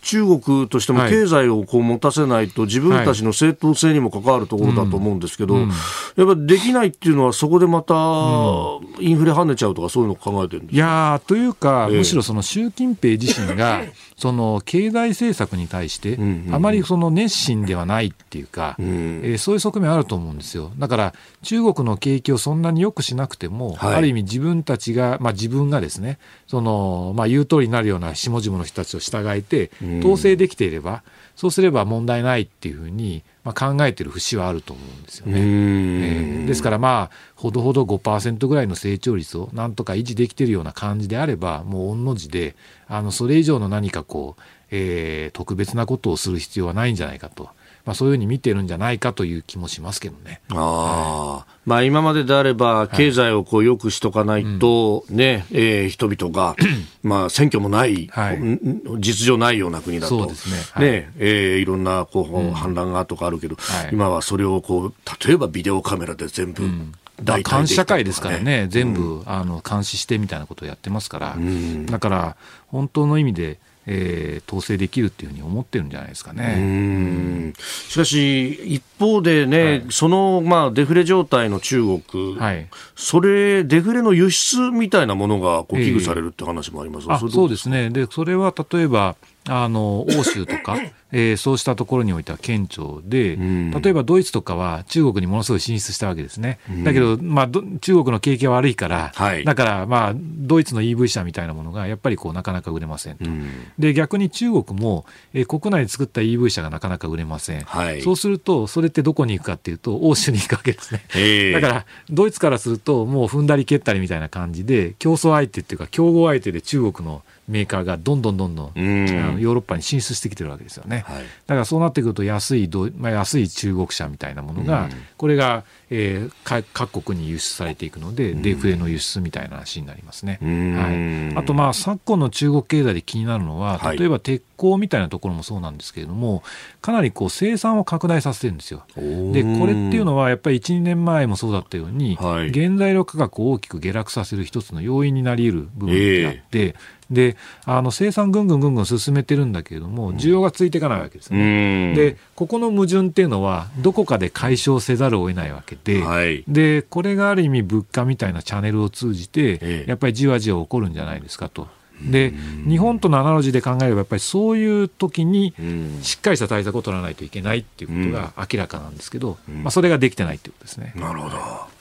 中国としても経済をこう持たせないと自分たちの正当性にも関わるところだと思うんですけど、はいうん、やっぱりできないっていうのはそこでまたインフレ跳ねちゃうとかそういうのを考えてるんですか。 いやというか、えー、むしろその習近平自身がその経済政策に対してあまりその熱心ではないっていうか、うんうんえー、そういう側面あると思うんですよ。だから中国の景気をそんなに良くしなくても、はい、ある意味自分たちが、まあ、自分がですねその、まあ、言う通りになるような下々の人たちを従えて統制できていれば、うん、そうすれば問題ないっていうふうに、まあ、考えている節はあると思うんですよね。えー、ですからまあほどほど ごパーセント ぐらいの成長率をなんとか維持できているような感じであればもう御の字であのそれ以上の何かこう、えー、特別なことをする必要はないんじゃないかと。まあ、そういうふうに見てるんじゃないかという気もしますけどね。 あ、はいまあ、今までであれば経済をこう良くしとかないと、ねえー、人々が、まあ、選挙もない、はい、実情ないような国だと、そうですねはいねえー、いろんなこう、うん、反乱がとかあるけど、はい、今はそれをこう例えばビデオカメラで全部、うんまあ、監視社会ですからね全部、うん、あの監視してみたいなことをやってますから、うん、だから本当の意味でえー、統制できるっていうふうに思ってるんじゃないですかね。 うんしかし一方でね、はい、その、まあ、デフレ状態の中国、はい、それデフレの輸出みたいなものがこう危惧されるって話もありますが、 えー、あそうですね。でそれは例えばあの欧州とか、えー、そうしたところにおいては顕著で、うん、例えばドイツとかは中国にものすごい進出したわけですね、うん、だけど、まあ、中国の景気が悪いから、はい、だから、まあ、ドイツの イーブイ 車みたいなものがやっぱりこうなかなか売れませんと、うん、で逆に中国も、えー、国内で作った イーブイ 車がなかなか売れません、はい、そうするとそれってどこに行くかっていうと欧州に行くわけですね、えー、だからドイツからするともう踏んだり蹴ったりみたいな感じで競争相手っていうか競合相手で中国のメーカーがどんどんどんどん、うん、ヨーロッパに進出してきてるわけですよね、はい、だからそうなってくると安い、まあ、安い中国車みたいなものが、うん、これが、えー、各国に輸出されていくので、うん、デフレの輸出みたいな話になりますね、うんはい、あとまあ昨今の中国経済で気になるのは例えば鉄鋼みたいなところもそうなんですけれどもかなりこう生産を拡大させてるんですよ。でこれっていうのはやっぱりいち、にねんまえもそうだったように、はい、原材料価格を大きく下落させる一つの要因になり得る部分であって、えーであの生産ぐんぐんぐんぐん進めてるんだけれども需要がついていかないわけですね、うん、でここの矛盾っていうのはどこかで解消せざるを得ないわけで、はい、でこれがある意味物価みたいなチャンネルを通じて、ええ、やっぱりじわじわ起こるんじゃないですかと。で日本とのアナロジーで考えればやっぱりそういう時にしっかりした対策を取らないといけないっていうことが明らかなんですけど、うんまあ、それができてないっていうことですね。 なるほど。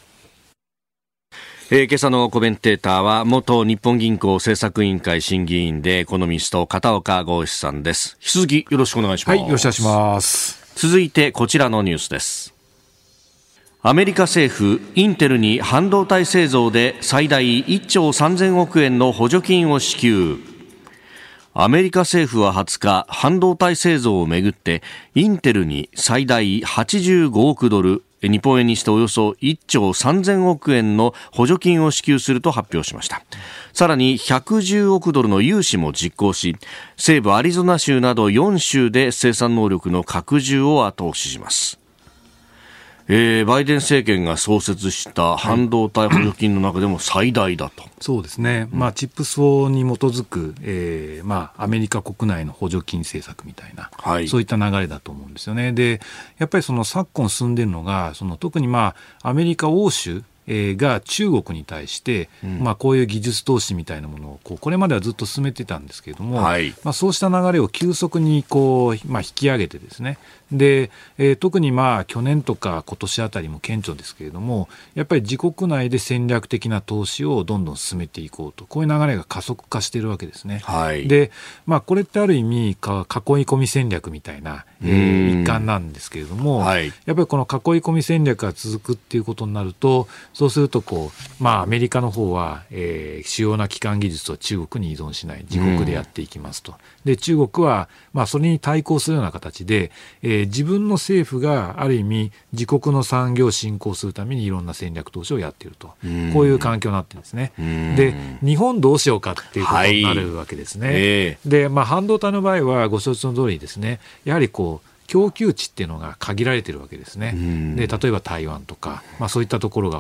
えー、今朝のコメンテーターは元日本銀行政策委員会審議員でエコノミスト片岡剛志さんです。引き続きよろしくお願いします。 はい、よろしくお願いします。 続いてこちらのニュースです。アメリカ政府インテルに半導体製造で最大いっちょうさんぜんおくえんの補助金を支給。アメリカ政府ははつか半導体製造をめぐってインテルに最大はちじゅうごおくドル日本円にしておよそいっちょうさんぜんおくえんの補助金を支給すると発表しました。さらにひゃくじゅうおくドルの融資も実行し、西部アリゾナ州などよん州で生産能力の拡充を後押しします。えー、バイデン政権が創設した半導体補助金の中でも最大だと。 そうですね、まあ、チップス法に基づく、えーまあ、アメリカ国内の補助金政策みたいな、はい、そういった流れだと思うんですよね。でやっぱりその昨今進んでいるのがその特に、まあ、アメリカ欧州が中国に対して、うんまあ、こういう技術投資みたいなものをこうこれまではずっと進めてたんですけれども、はいまあ、そうした流れを急速にこう、まあ、引き上げてですねで、えー、特にまあ去年とか今年あたりも顕著ですけれどもやっぱり自国内で戦略的な投資をどんどん進めていこうとこういう流れが加速化しているわけですね、はいでまあ、これってある意味か囲い込み戦略みたいな、えー、一環なんですけれども、はい、やっぱりこの囲い込み戦略が続くっていうことになるとそうするとこう、まあ、アメリカの方は、えー、主要な基幹技術を中国に依存しない自国でやっていきますと。で中国は、まあ、それに対抗するような形で、えー、自分の政府がある意味自国の産業を振興するためにいろんな戦略投資をやっているとこういう環境になってるんですね。で日本どうしようかっていうことになるわけですね、はいえーでまあ、半導体の場合はご承知の通りですねやはりこう供給地っていうのが限られているわけですね。で例えば台湾とか、まあ、そういったところが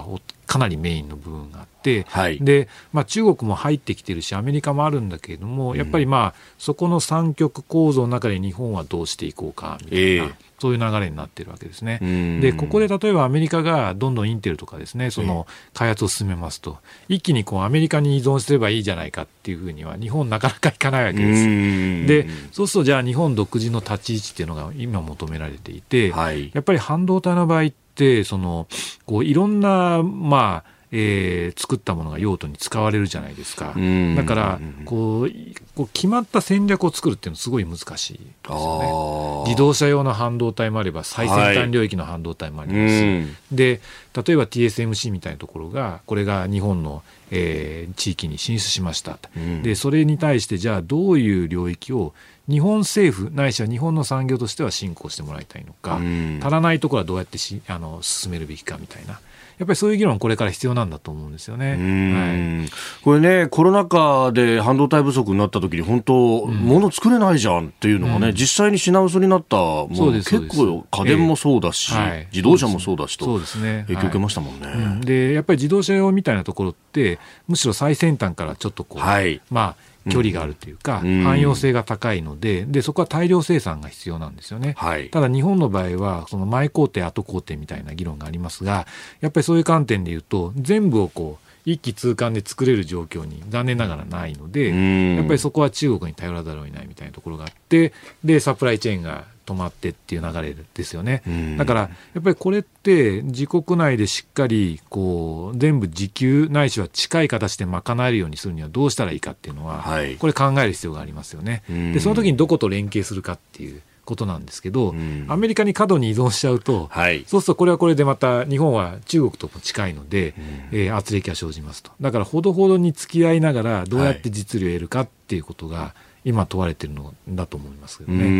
かなりメインの部分があって、 はい、 でまあ、中国も入ってきてるしアメリカもあるんだけれども、やっぱり、まあ、そこの三極構造の中で日本はどうしていこうかみたいな、えー、そういう流れになっているわけですね。でここで例えばアメリカがどんどんインテルとかですね、その開発を進めますと、一気にこうアメリカに依存すればいいじゃないかっていうふうには日本なかなかいかないわけです。でそうするとじゃあ日本独自の立ち位置っていうのが今求められていて、はい、やっぱり半導体の場合ってそのこういろんなまあえー、作ったものが用途に使われるじゃないですか。だからこうこう決まった戦略を作るっていうのはすごい難しいですよね。自動車用の半導体もあれば最先端領域の半導体もありますし、はい、で例えば ティーエスエムシー みたいなところがこれが日本の、えー、地域に進出しました、うん、でそれに対してじゃあどういう領域を日本政府ないしは日本の産業としては進行してもらいたいのか、うん、足らないところはどうやってしあの進めるべきかみたいな、やっぱりそういう議論これから必要なんだと思うんですよね。 はい、これね、コロナ禍で半導体不足になった時に本当、うん、物作れないじゃんっていうのがね、うん、実際に品薄になったもの結構家電もそうだし、えーはい、自動車もそうだしと影響を受けましたもんね。はい、うん、でやっぱり自動車用みたいなところってむしろ最先端からちょっとこう、はい、まあ距離があるというか、うん、汎用性が高いの で, でそこは大量生産が必要なんですよね。はい、ただ日本の場合はその前工程後工程みたいな議論がありますが、やっぱりそういう観点でいうと全部をこう一気通貫で作れる状況に残念ながらないので、うん、やっぱりそこは中国に頼らざるを得ないみたいなところがあって、でサプライチェーンが止まってっていう流れですよね。だからやっぱりこれって自国内でしっかりこう全部自給ないしは近い形で賄えるようにするにはどうしたらいいかっていうのは、はい、これ考える必要がありますよね。でその時にどこと連携するかっていうことなんですけど、アメリカに過度に依存しちゃうと、はい、そうするとこれはこれでまた日本は中国とも近いので、えー、圧力が生じますと。だからほどほどに付き合いながらどうやって実利を得るかっていうことが、はい、今問われているのだと思いますけどね。うん、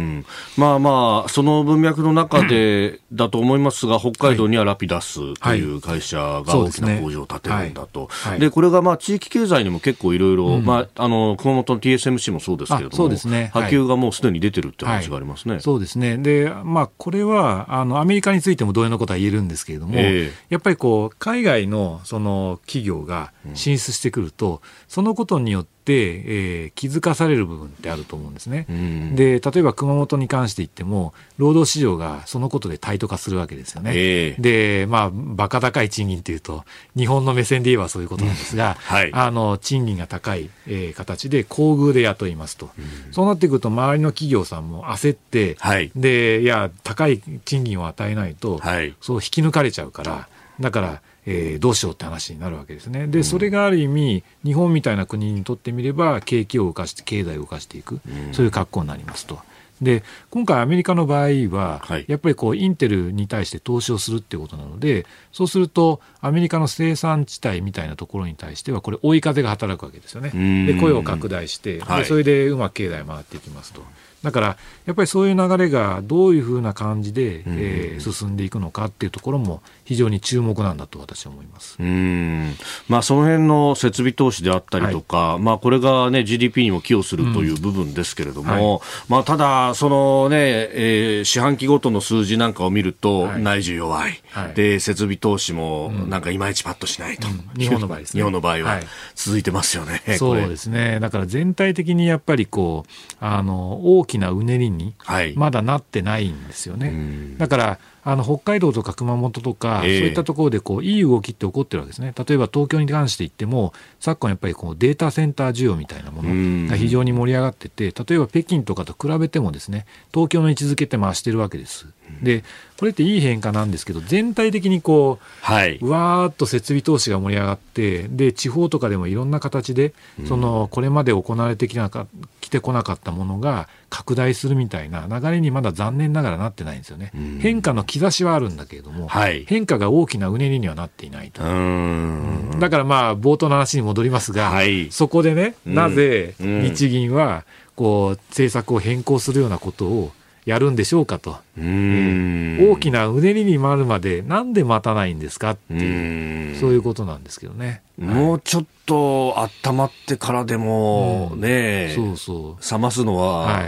はい、まあまあその文脈の中でだと思いますが、北海道にはラピダスという会社が大きな工場を建てるんだと。はいはい、でこれがまあ地域経済にも結構いろいろ、まああの熊本の ティーエスエムシー もそうですけれども、そうですね、波及がもうすでに出てるって話がありますね。はい、 そうですね。でまあこれはあのアメリカについても同様のことは言えるんですけれども、えー、やっぱりこう海外のその企業が進出してくると、うん、そのことによってで、えー、気づかされる部分ってあると思うんですね。うん、で例えば熊本に関して言っても労働市場がそのことでタイト化するわけですよね。えー、でまあバカ高い賃金というと日本の目線で言えばそういうことなんですが、うんはい、あの賃金が高い、えー、形で厚遇で雇いますと、うん、そうなってくると周りの企業さんも焦って、はい、でいや高い賃金を与えないと、はい、そう引き抜かれちゃうからだからえー、どうしようって話になるわけですね。でそれがある意味日本みたいな国にとってみれば景気を動かして経済を動かしていく、うん、そういう格好になりますと。で今回アメリカの場合は、はい、やっぱりこうインテルに対して投資をするっていうことなので、そうするとアメリカの生産地帯みたいなところに対してはこれ追い風が働くわけですよね。で雇用を拡大して、はい、でそれでうまく経済が回っていきますと。だからやっぱりそういう流れがどういうふうな感じで、えー、進んでいくのかっていうところも非常に注目なんだと私は思います。 うーん、まあ、その辺の設備投資であったりとか、はい、まあ、これが、ね、ジーディーピー にも寄与するという部分ですけれども、うんはい、まあ、ただその、ねえー、四半期ごとの数字なんかを見ると、はい、内需弱い、はい、で設備投資もなんかいまいちパッとしないと、うん、 日本の場合ですね。 日本の場合は続いてますよね。はい、 そうですね。だから全体的にやっぱりこうあの大きなうねりにまだなってないんですよね。はい、だからあの北海道とか熊本とか、えー、そういったところでこういい動きって起こってるわけですね。例えば東京に関して言っても昨今やっぱりこうデータセンター需要みたいなものが非常に盛り上がってて、例えば北京とかと比べてもですね東京の位置づけって増してるわけです。でこれっていい変化なんですけど、全体的にこう、はい、わーっと設備投資が盛り上がって、で地方とかでもいろんな形でそのこれまで行われてきなか来てこなかったものが拡大するみたいな流れにまだ残念ながらなってないんですよね。変化の兆しはあるんだけれども、はい、変化が大きなうねりにはなっていないと。うーん、だからまあ冒頭の話に戻りますが、はい、そこでね、なぜ日銀はこう政策を変更するようなことをやるんでしょうかと。うーん、えー、大きなうねりに回るまでなんで待たないんですかっていう、そういうことなんですけどね。 もうちょっと温まってからでもね、 うん、そうそう冷ますのは、はい、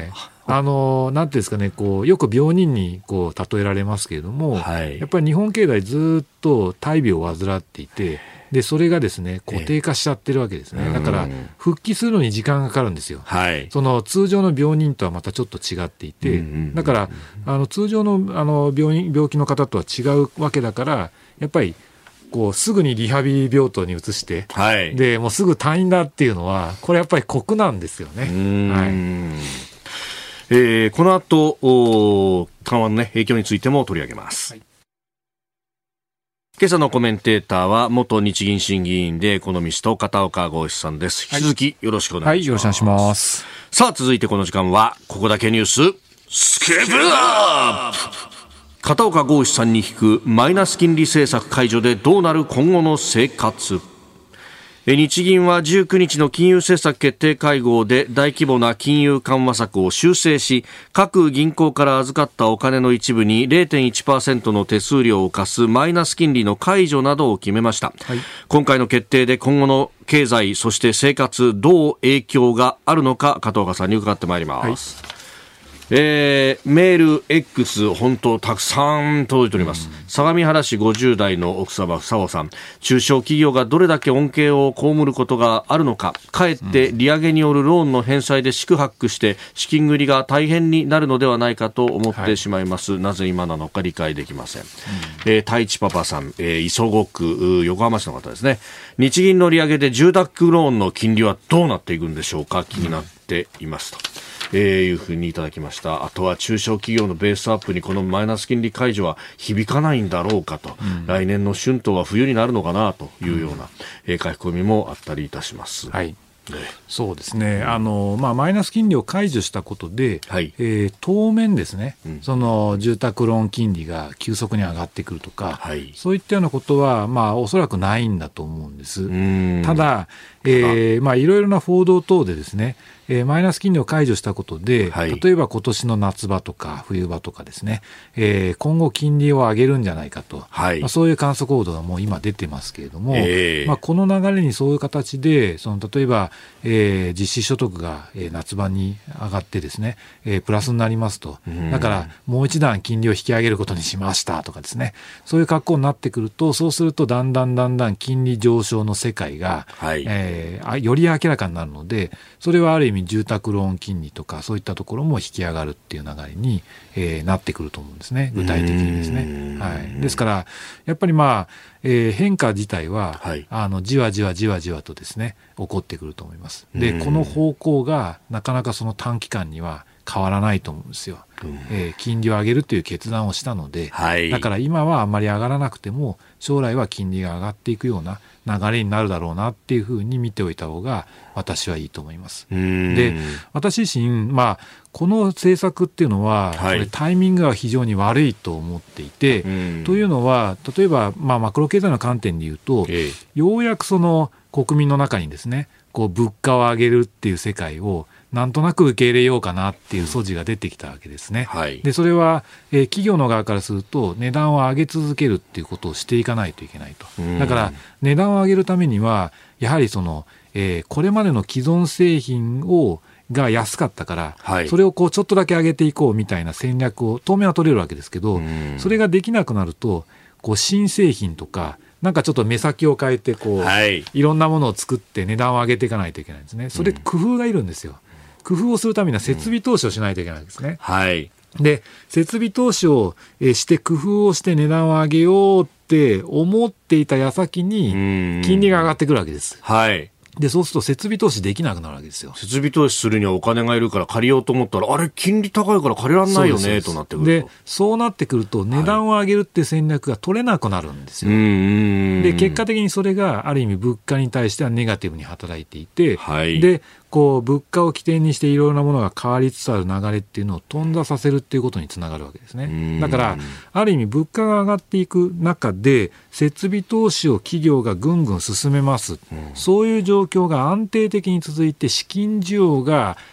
あのなんていうんですかね、こうよく病人にこう例えられますけれども、はい、やっぱり日本経済ずっと大病を患っていて、でそれがですね固定化しちゃってるわけですね、えー、だから復帰するのに時間がかかるんですよ、はい、その通常の病人とはまたちょっと違っていて、うんうんうん、だからあの通常の、あの 病院、病気の方とは違うわけだから、やっぱりこうすぐにリハビリ病棟に移して、はい、でもうすぐ退院だっていうのはこれやっぱり酷なんですよね。うーん、はい、 えー、この後緩和の、ね、影響についても取り上げます、はい。今朝のコメンテーターは元日銀審議員でエコノミスト片岡剛志さんです。引き続きよろしくお願いします。はい、はい、よろしくお願いします。さあ続いてこの時間はここだけニューススケープアップ。片岡剛志さんに聞くマイナス金利政策解除でどうなる今後の生活。日銀はじゅうくにちの金融政策決定会合で大規模な金融緩和策を修正し、各銀行から預かったお金の一部に れいてんいちパーセント の手数料を課すマイナス金利の解除などを決めました、はい、今回の決定で今後の経済そして生活どう影響があるのか片岡さんに伺ってまいります、はい。えー、メール X 本当たくさん届いております、うん、相模原市ごじゅう代の奥様房尾さん、中小企業がどれだけ恩恵を被ることがあるのか、かえって利上げによるローンの返済で四苦八苦して資金繰りが大変になるのではないかと思ってしまいます、はい、なぜ今なのか理解できません、うん。えー、太一パパさん、えー、磯子区横浜市の方ですね。日銀の利上げで住宅ローンの金利はどうなっていくんでしょうか、気になっていますと、えー、いうふうにいただきました。あとは中小企業のベースアップにこのマイナス金利解除は響かないんだろうかと、うん、来年の春闘は冬になるのかなというような、うんえー、書き込みもあったりいたします。 はい、そうですね、あのまあ、マイナス金利を解除したことで、はいえー、当面ですね、うん、その住宅ローン金利が急速に上がってくるとか、はい、そういったようなことは、まあ、おそらくないんだと思うんです。うんただ、えーまあ、いろいろな報道等でですね、えー、マイナス金利を解除したことで、はい、例えば今年の夏場とか冬場とかですね、えー、今後金利を上げるんじゃないかと、はいまあ、そういう観測報道がもう今出てますけれども、えーまあ、この流れにそういう形でその例えば、えー、実質所得が、えー、夏場に上がってですね、えー、プラスになりますと、だからもう一段金利を引き上げることにしましたとかですね、そういう格好になってくると、そうするとだんだんだんだん金利上昇の世界が、はいえー、より明らかになるので、それはある意味住宅ローン金利とかそういったところも引き上がるっていう流れに、えー、なってくると思うんですね、具体的にですね。はい、ですからやっぱりまあ、えー、変化自体は、はい、あのじわじわじわじわとですね起こってくると思います。でこの方向がなかなかその短期間には変わらないと思うんですよ、うんえー、金利を上げるという決断をしたので、はい、だから今はあんまり上がらなくても将来は金利が上がっていくような流れになるだろうなっていうふうに見ておいた方が私はいいと思います。で私自身、まあ、この政策っていうのは、はい、これタイミングが非常に悪いと思っていて、というのは例えば、まあ、マクロ経済の観点でいうと、ええ、ようやくその国民の中にですねこう物価を上げるっていう世界をなんとなく受け入れようかなっていう素地が出てきたわけですね、はい、でそれは、えー、企業の側からすると値段を上げ続けるっていうことをしていかないといけないと。だから値段を上げるためにはやはりその、えー、これまでの既存製品をが安かったから、はい、それをこうちょっとだけ上げていこうみたいな戦略を当面は取れるわけですけど、それができなくなるとこう新製品とかなんかちょっと目先を変えてこう、はい、いろんなものを作って値段を上げていかないといけないんですね。それ工夫がいるんですよ。工夫をするためには設備投資をしないといけないんですね、うんはい、で設備投資をして工夫をして値段を上げようって思っていた矢先に金利が上がってくるわけです、はいでそうすると設備投資できなくなるわけですよ。 設備投資するにはお金がいるから借りようと思ったらあれ金利高いから借りられないよねとなってくるとでそうなってくると値段を上げるって戦略が取れなくなるんですよ、はい、で結果的にそれがある意味物価に対してはネガティブに働いていて、はい、でこう物価を起点にしていろいろなものが変わりつつある流れっていうのを頓挫させるっていうことにつながるわけですね。だからある意味物価が上がっていく中で設備投資を企業がぐんぐん進めます、うん、そういう状況が安定的に続いて資金需要が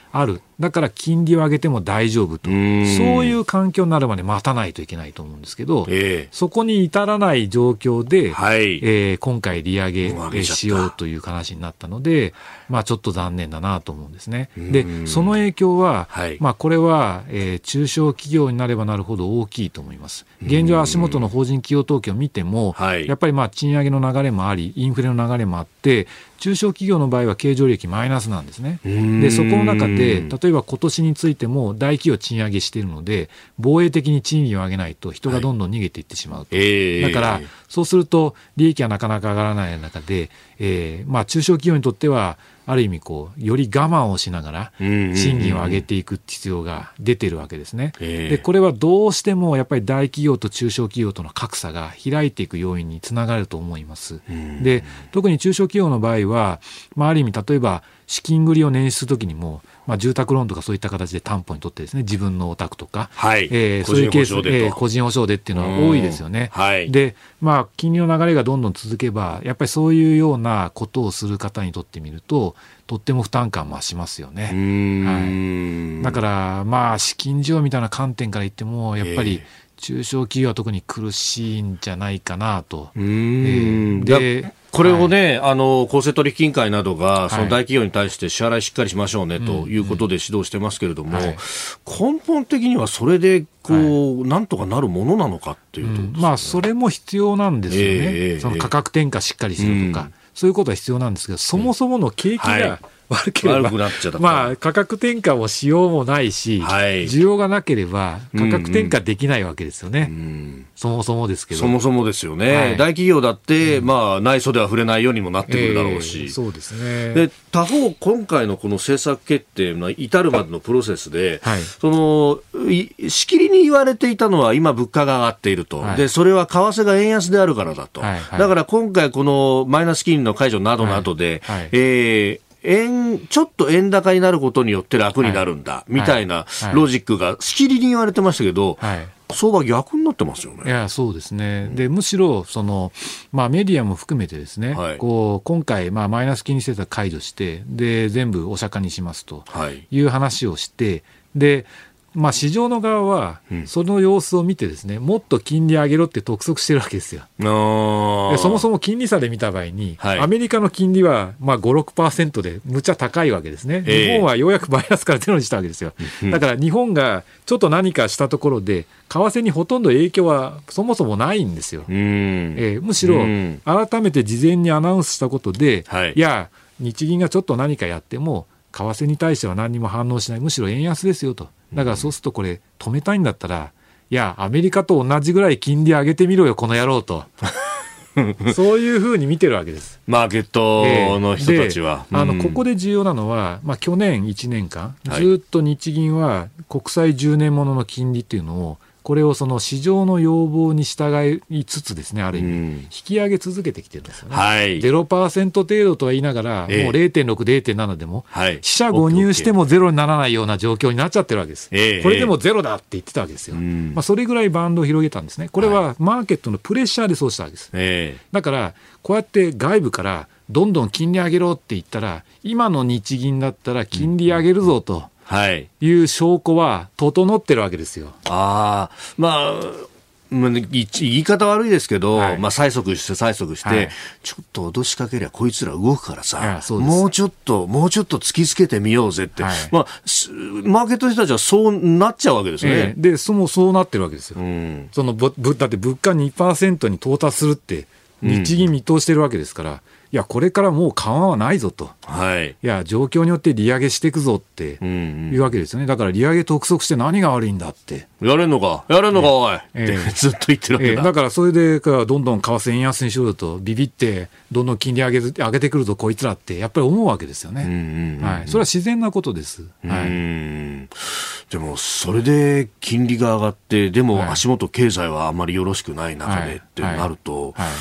ある。だから金利を上げても大丈夫と。そういう環境になるまで待たないといけないと思うんですけど、えー、そこに至らない状況で、はいえー、今回利上げしようという話になったので、まあちょっと残念だなと思うんですね。で、その影響は、はい、まあこれは、えー、中小企業になればなるほど大きいと思います。現状足元の法人企業統計を見ても、はい、やっぱりまあ賃上げの流れもあり、インフレの流れもあって、中小企業の場合は経常利益マイナスなんですね。で、そこの中で、例えば今年についても大企業賃上げしているので、防衛的に賃金を上げないと人がどんどん逃げていってしまうと。はい、だから、そうすると利益がなかなか上がらない中で、えー、まあ中小企業にとっては、ある意味こうより我慢をしながら賃金を上げていく必要が出てるわけですね。でこれはどうしてもやっぱり大企業と中小企業との格差が開いていく要因につながると思います。で特に中小企業の場合は、まあ、ある意味例えば資金繰りを捻出するときにも、まあ、住宅ローンとかそういった形で担保に取ってですね、自分のお宅とか、はいえー、そういうケースで、えー、個人保証でっていうのは多いですよね。はい、で、まあ、金利の流れがどんどん続けば、やっぱりそういうようなことをする方にとってみると、とっても負担感増しますよね。はい、だから、まあ、資金需要みたいな観点から言っても、やっぱり、中小企業は特に苦しいんじゃないかなと。うーん、えー、でこれをね、はい、あの公正取引委員会などがその大企業に対して支払いしっかりしましょうね、はい、ということで指導してますけれども、はい、根本的にはそれでこう、はい、なんとかなるものなのかっていうと、ね、 うん、まあそれも必要なんですよね。えー、その価格転嫁しっかりするとか、うん、そういうことは必要なんですけど、そもそもの景気が、はい悪ければ悪くなっちゃった、 まあ、価格転嫁をしようもないし、はい、需要がなければ価格転嫁できないわけですよね、うんうん、そもそもですけどそもそもですよね、はい、大企業だって、うんまあ、内装では触れないようにもなってくるだろうし、えー、 そうですね。 で他方今回のこの政策決定の至るまでのプロセスで、はい、そのしきりに言われていたのは今物価が上がっていると、はい、でそれは為替が円安であるからだと、はいはい、だから今回このマイナス金利の解除などなどで、はいはいえー円ちょっと円高になることによって楽になるんだ、はい、みたいなロジックがしきりに言われてましたけど、はい、相場逆になってますよね。 いやそうですね。でむしろその、まあ、メディアも含めてですね、はい、こう今回、まあ、マイナス金利政策解除してで全部お釈迦にしますという話をして、でまあ、市場の側はその様子を見てですね、うん、もっと金利上げろって督促してるわけですよ。でそもそも金利差で見た場合に、はい、アメリカの金利はまあ ご、ろくパーセント でむちゃ高いわけですね、えー、日本はようやくマイナスからゼロにしたわけですよ。だから日本がちょっと何かしたところで為替にほとんど影響はそもそもないんですよ。うん、えー、むしろ改めて事前にアナウンスしたことで、はい、いや日銀がちょっと何かやっても為替に対しては何にも反応しない、むしろ円安ですよと。だからそうするとこれ止めたいんだったら、いやアメリカと同じぐらい金利上げてみろよこの野郎とそういうふうに見てるわけです。 マーケットの人たちは、 えー、あのここで重要なのは、まあ、去年いちねんかんずっと日銀は国債じゅうねんものの金利っていうのをこれをその市場の要望に従いつつですね、ある意味、うん、引き上げ続けてきてるんですよね。はい、ゼロパーセント 程度とは言いながら、えー、もう ゼロてんろく、ゼロてんなな でも、はい、四捨五入してもゼロにならないような状況になっちゃってるわけです。えー、これでもゼロだって言ってたわけですよ。えーまあ、それぐらいバンドを広げたんですね。これはマーケットのプレッシャーでそうしたわけです。えー、だからこうやって外部からどんどん金利上げろって言ったら、今の日銀だったら金利上げるぞと、うんはい、いう証拠は整ってるわけですよ。 あまあ言い方悪いですけど、はい、まあ、催促して催促して、はい、ちょっと脅しかけりゃこいつら動くからさ、もうちょっともうちょっと突きつけてみようぜって、はい、まあ、マーケットの人たちはそうなっちゃうわけですね。えー、でそもそうなってるわけですよ。うん、そのぶだって物価 にパーセント に到達するって日銀見通してるわけですから、うん、いやこれからもう緩和はないぞと、はい、いや状況によって利上げしていくぞっていうわけですよね。だから利上げ督促して何が悪いんだってやれんのかやれんのか、おい、えー、ってずっと言ってるわけだ、 えー、だからそれでどんどん為替円安にしろよとビビってどんどん金利上げ上げてくるぞこいつらってやっぱり思うわけですよね。うんうんうん、はい、それは自然なことです。はい、うんでもそれで金利が上がってでも足元経済はあまりよろしくない中でってなると、はいはいはい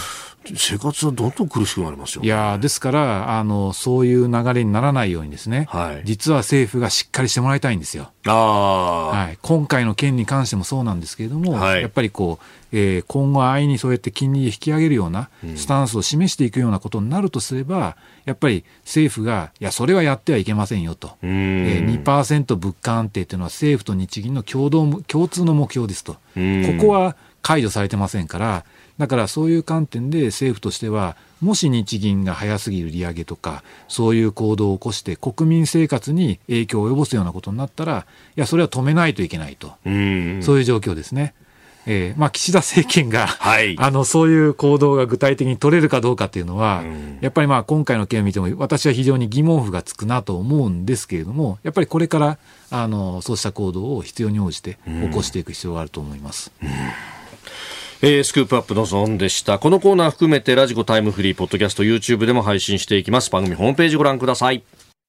生活はどんどん苦しくなりますよ、ね、 いやですからあのそういう流れにならないようにですね、はい、実は政府がしっかりしてもらいたいんですよ。あ、はい、今回の件に関してもそうなんですけれども、はい、やっぱりこう、えー、今後安易にそうやって金利引き上げるようなスタンスを示していくようなことになるとすれば、うん、やっぱり政府がいやそれはやってはいけませんよと、えー、にパーセント 物価安定というのは政府と日銀の共同共通の目標ですと、ここは解除されてませんから、だからそういう観点で政府としてはもし日銀が早すぎる利上げとかそういう行動を起こして国民生活に影響を及ぼすようなことになったら、いやそれは止めないといけないと、うん、そういう状況ですね。えーまあ、岸田政権が、はい、あのそういう行動が具体的に取れるかどうかというのは、うん、やっぱりまあ今回の件を見ても私は非常に疑問符がつくなと思うんですけれども、やっぱりこれからあのそうした行動を必要に応じて起こしていく必要があると思います、うんうん。 えー、スクープアップのゾーンでした。このコーナー含めてラジコタイムフリーポッドキャスト YouTube でも配信していきます。番組ホームページご覧ください。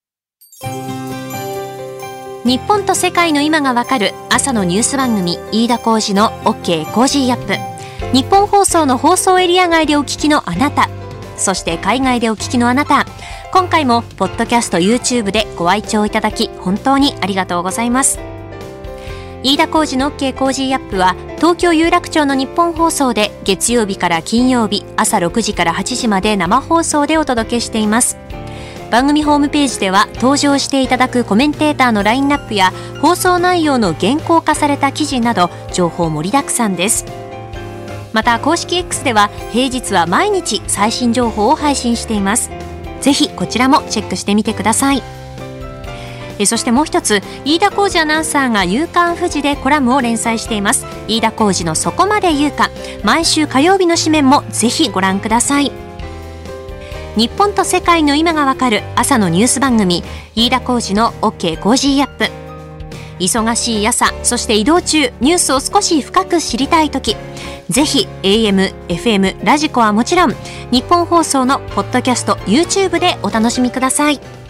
日本と世界の今がわかる朝のニュース番組、飯田浩司の OK コージーアップ。日本放送の放送エリア外でお聞きのあなた、そして海外でお聞きのあなた、今回もポッドキャスト YouTube でご愛聴いただき本当にありがとうございます。飯田浩司の OK コージーアップは東京有楽町の日本放送で月曜日から金曜日朝ろくじからはちじまで生放送でお届けしています。番組ホームページでは登場していただくコメンテーターのラインナップや放送内容の原稿化された記事など情報盛りだくさんです。また公式 X では平日は毎日最新情報を配信しています。ぜひこちらもチェックしてみてください。えそしてもう一つ、飯田浩司アナウンサーが夕刊フジでコラムを連載しています。飯田浩司のそこまで言うか、毎週火曜日の紙面もぜひご覧ください。日本と世界の今がわかる朝のニュース番組、飯田浩司の OK コージーアップ。忙しい朝、そして移動中、ニュースを少し深く知りたいとき、ぜひ エーエム、エフエム、ラジコはもちろん日本放送のポッドキャスト YouTube でお楽しみください。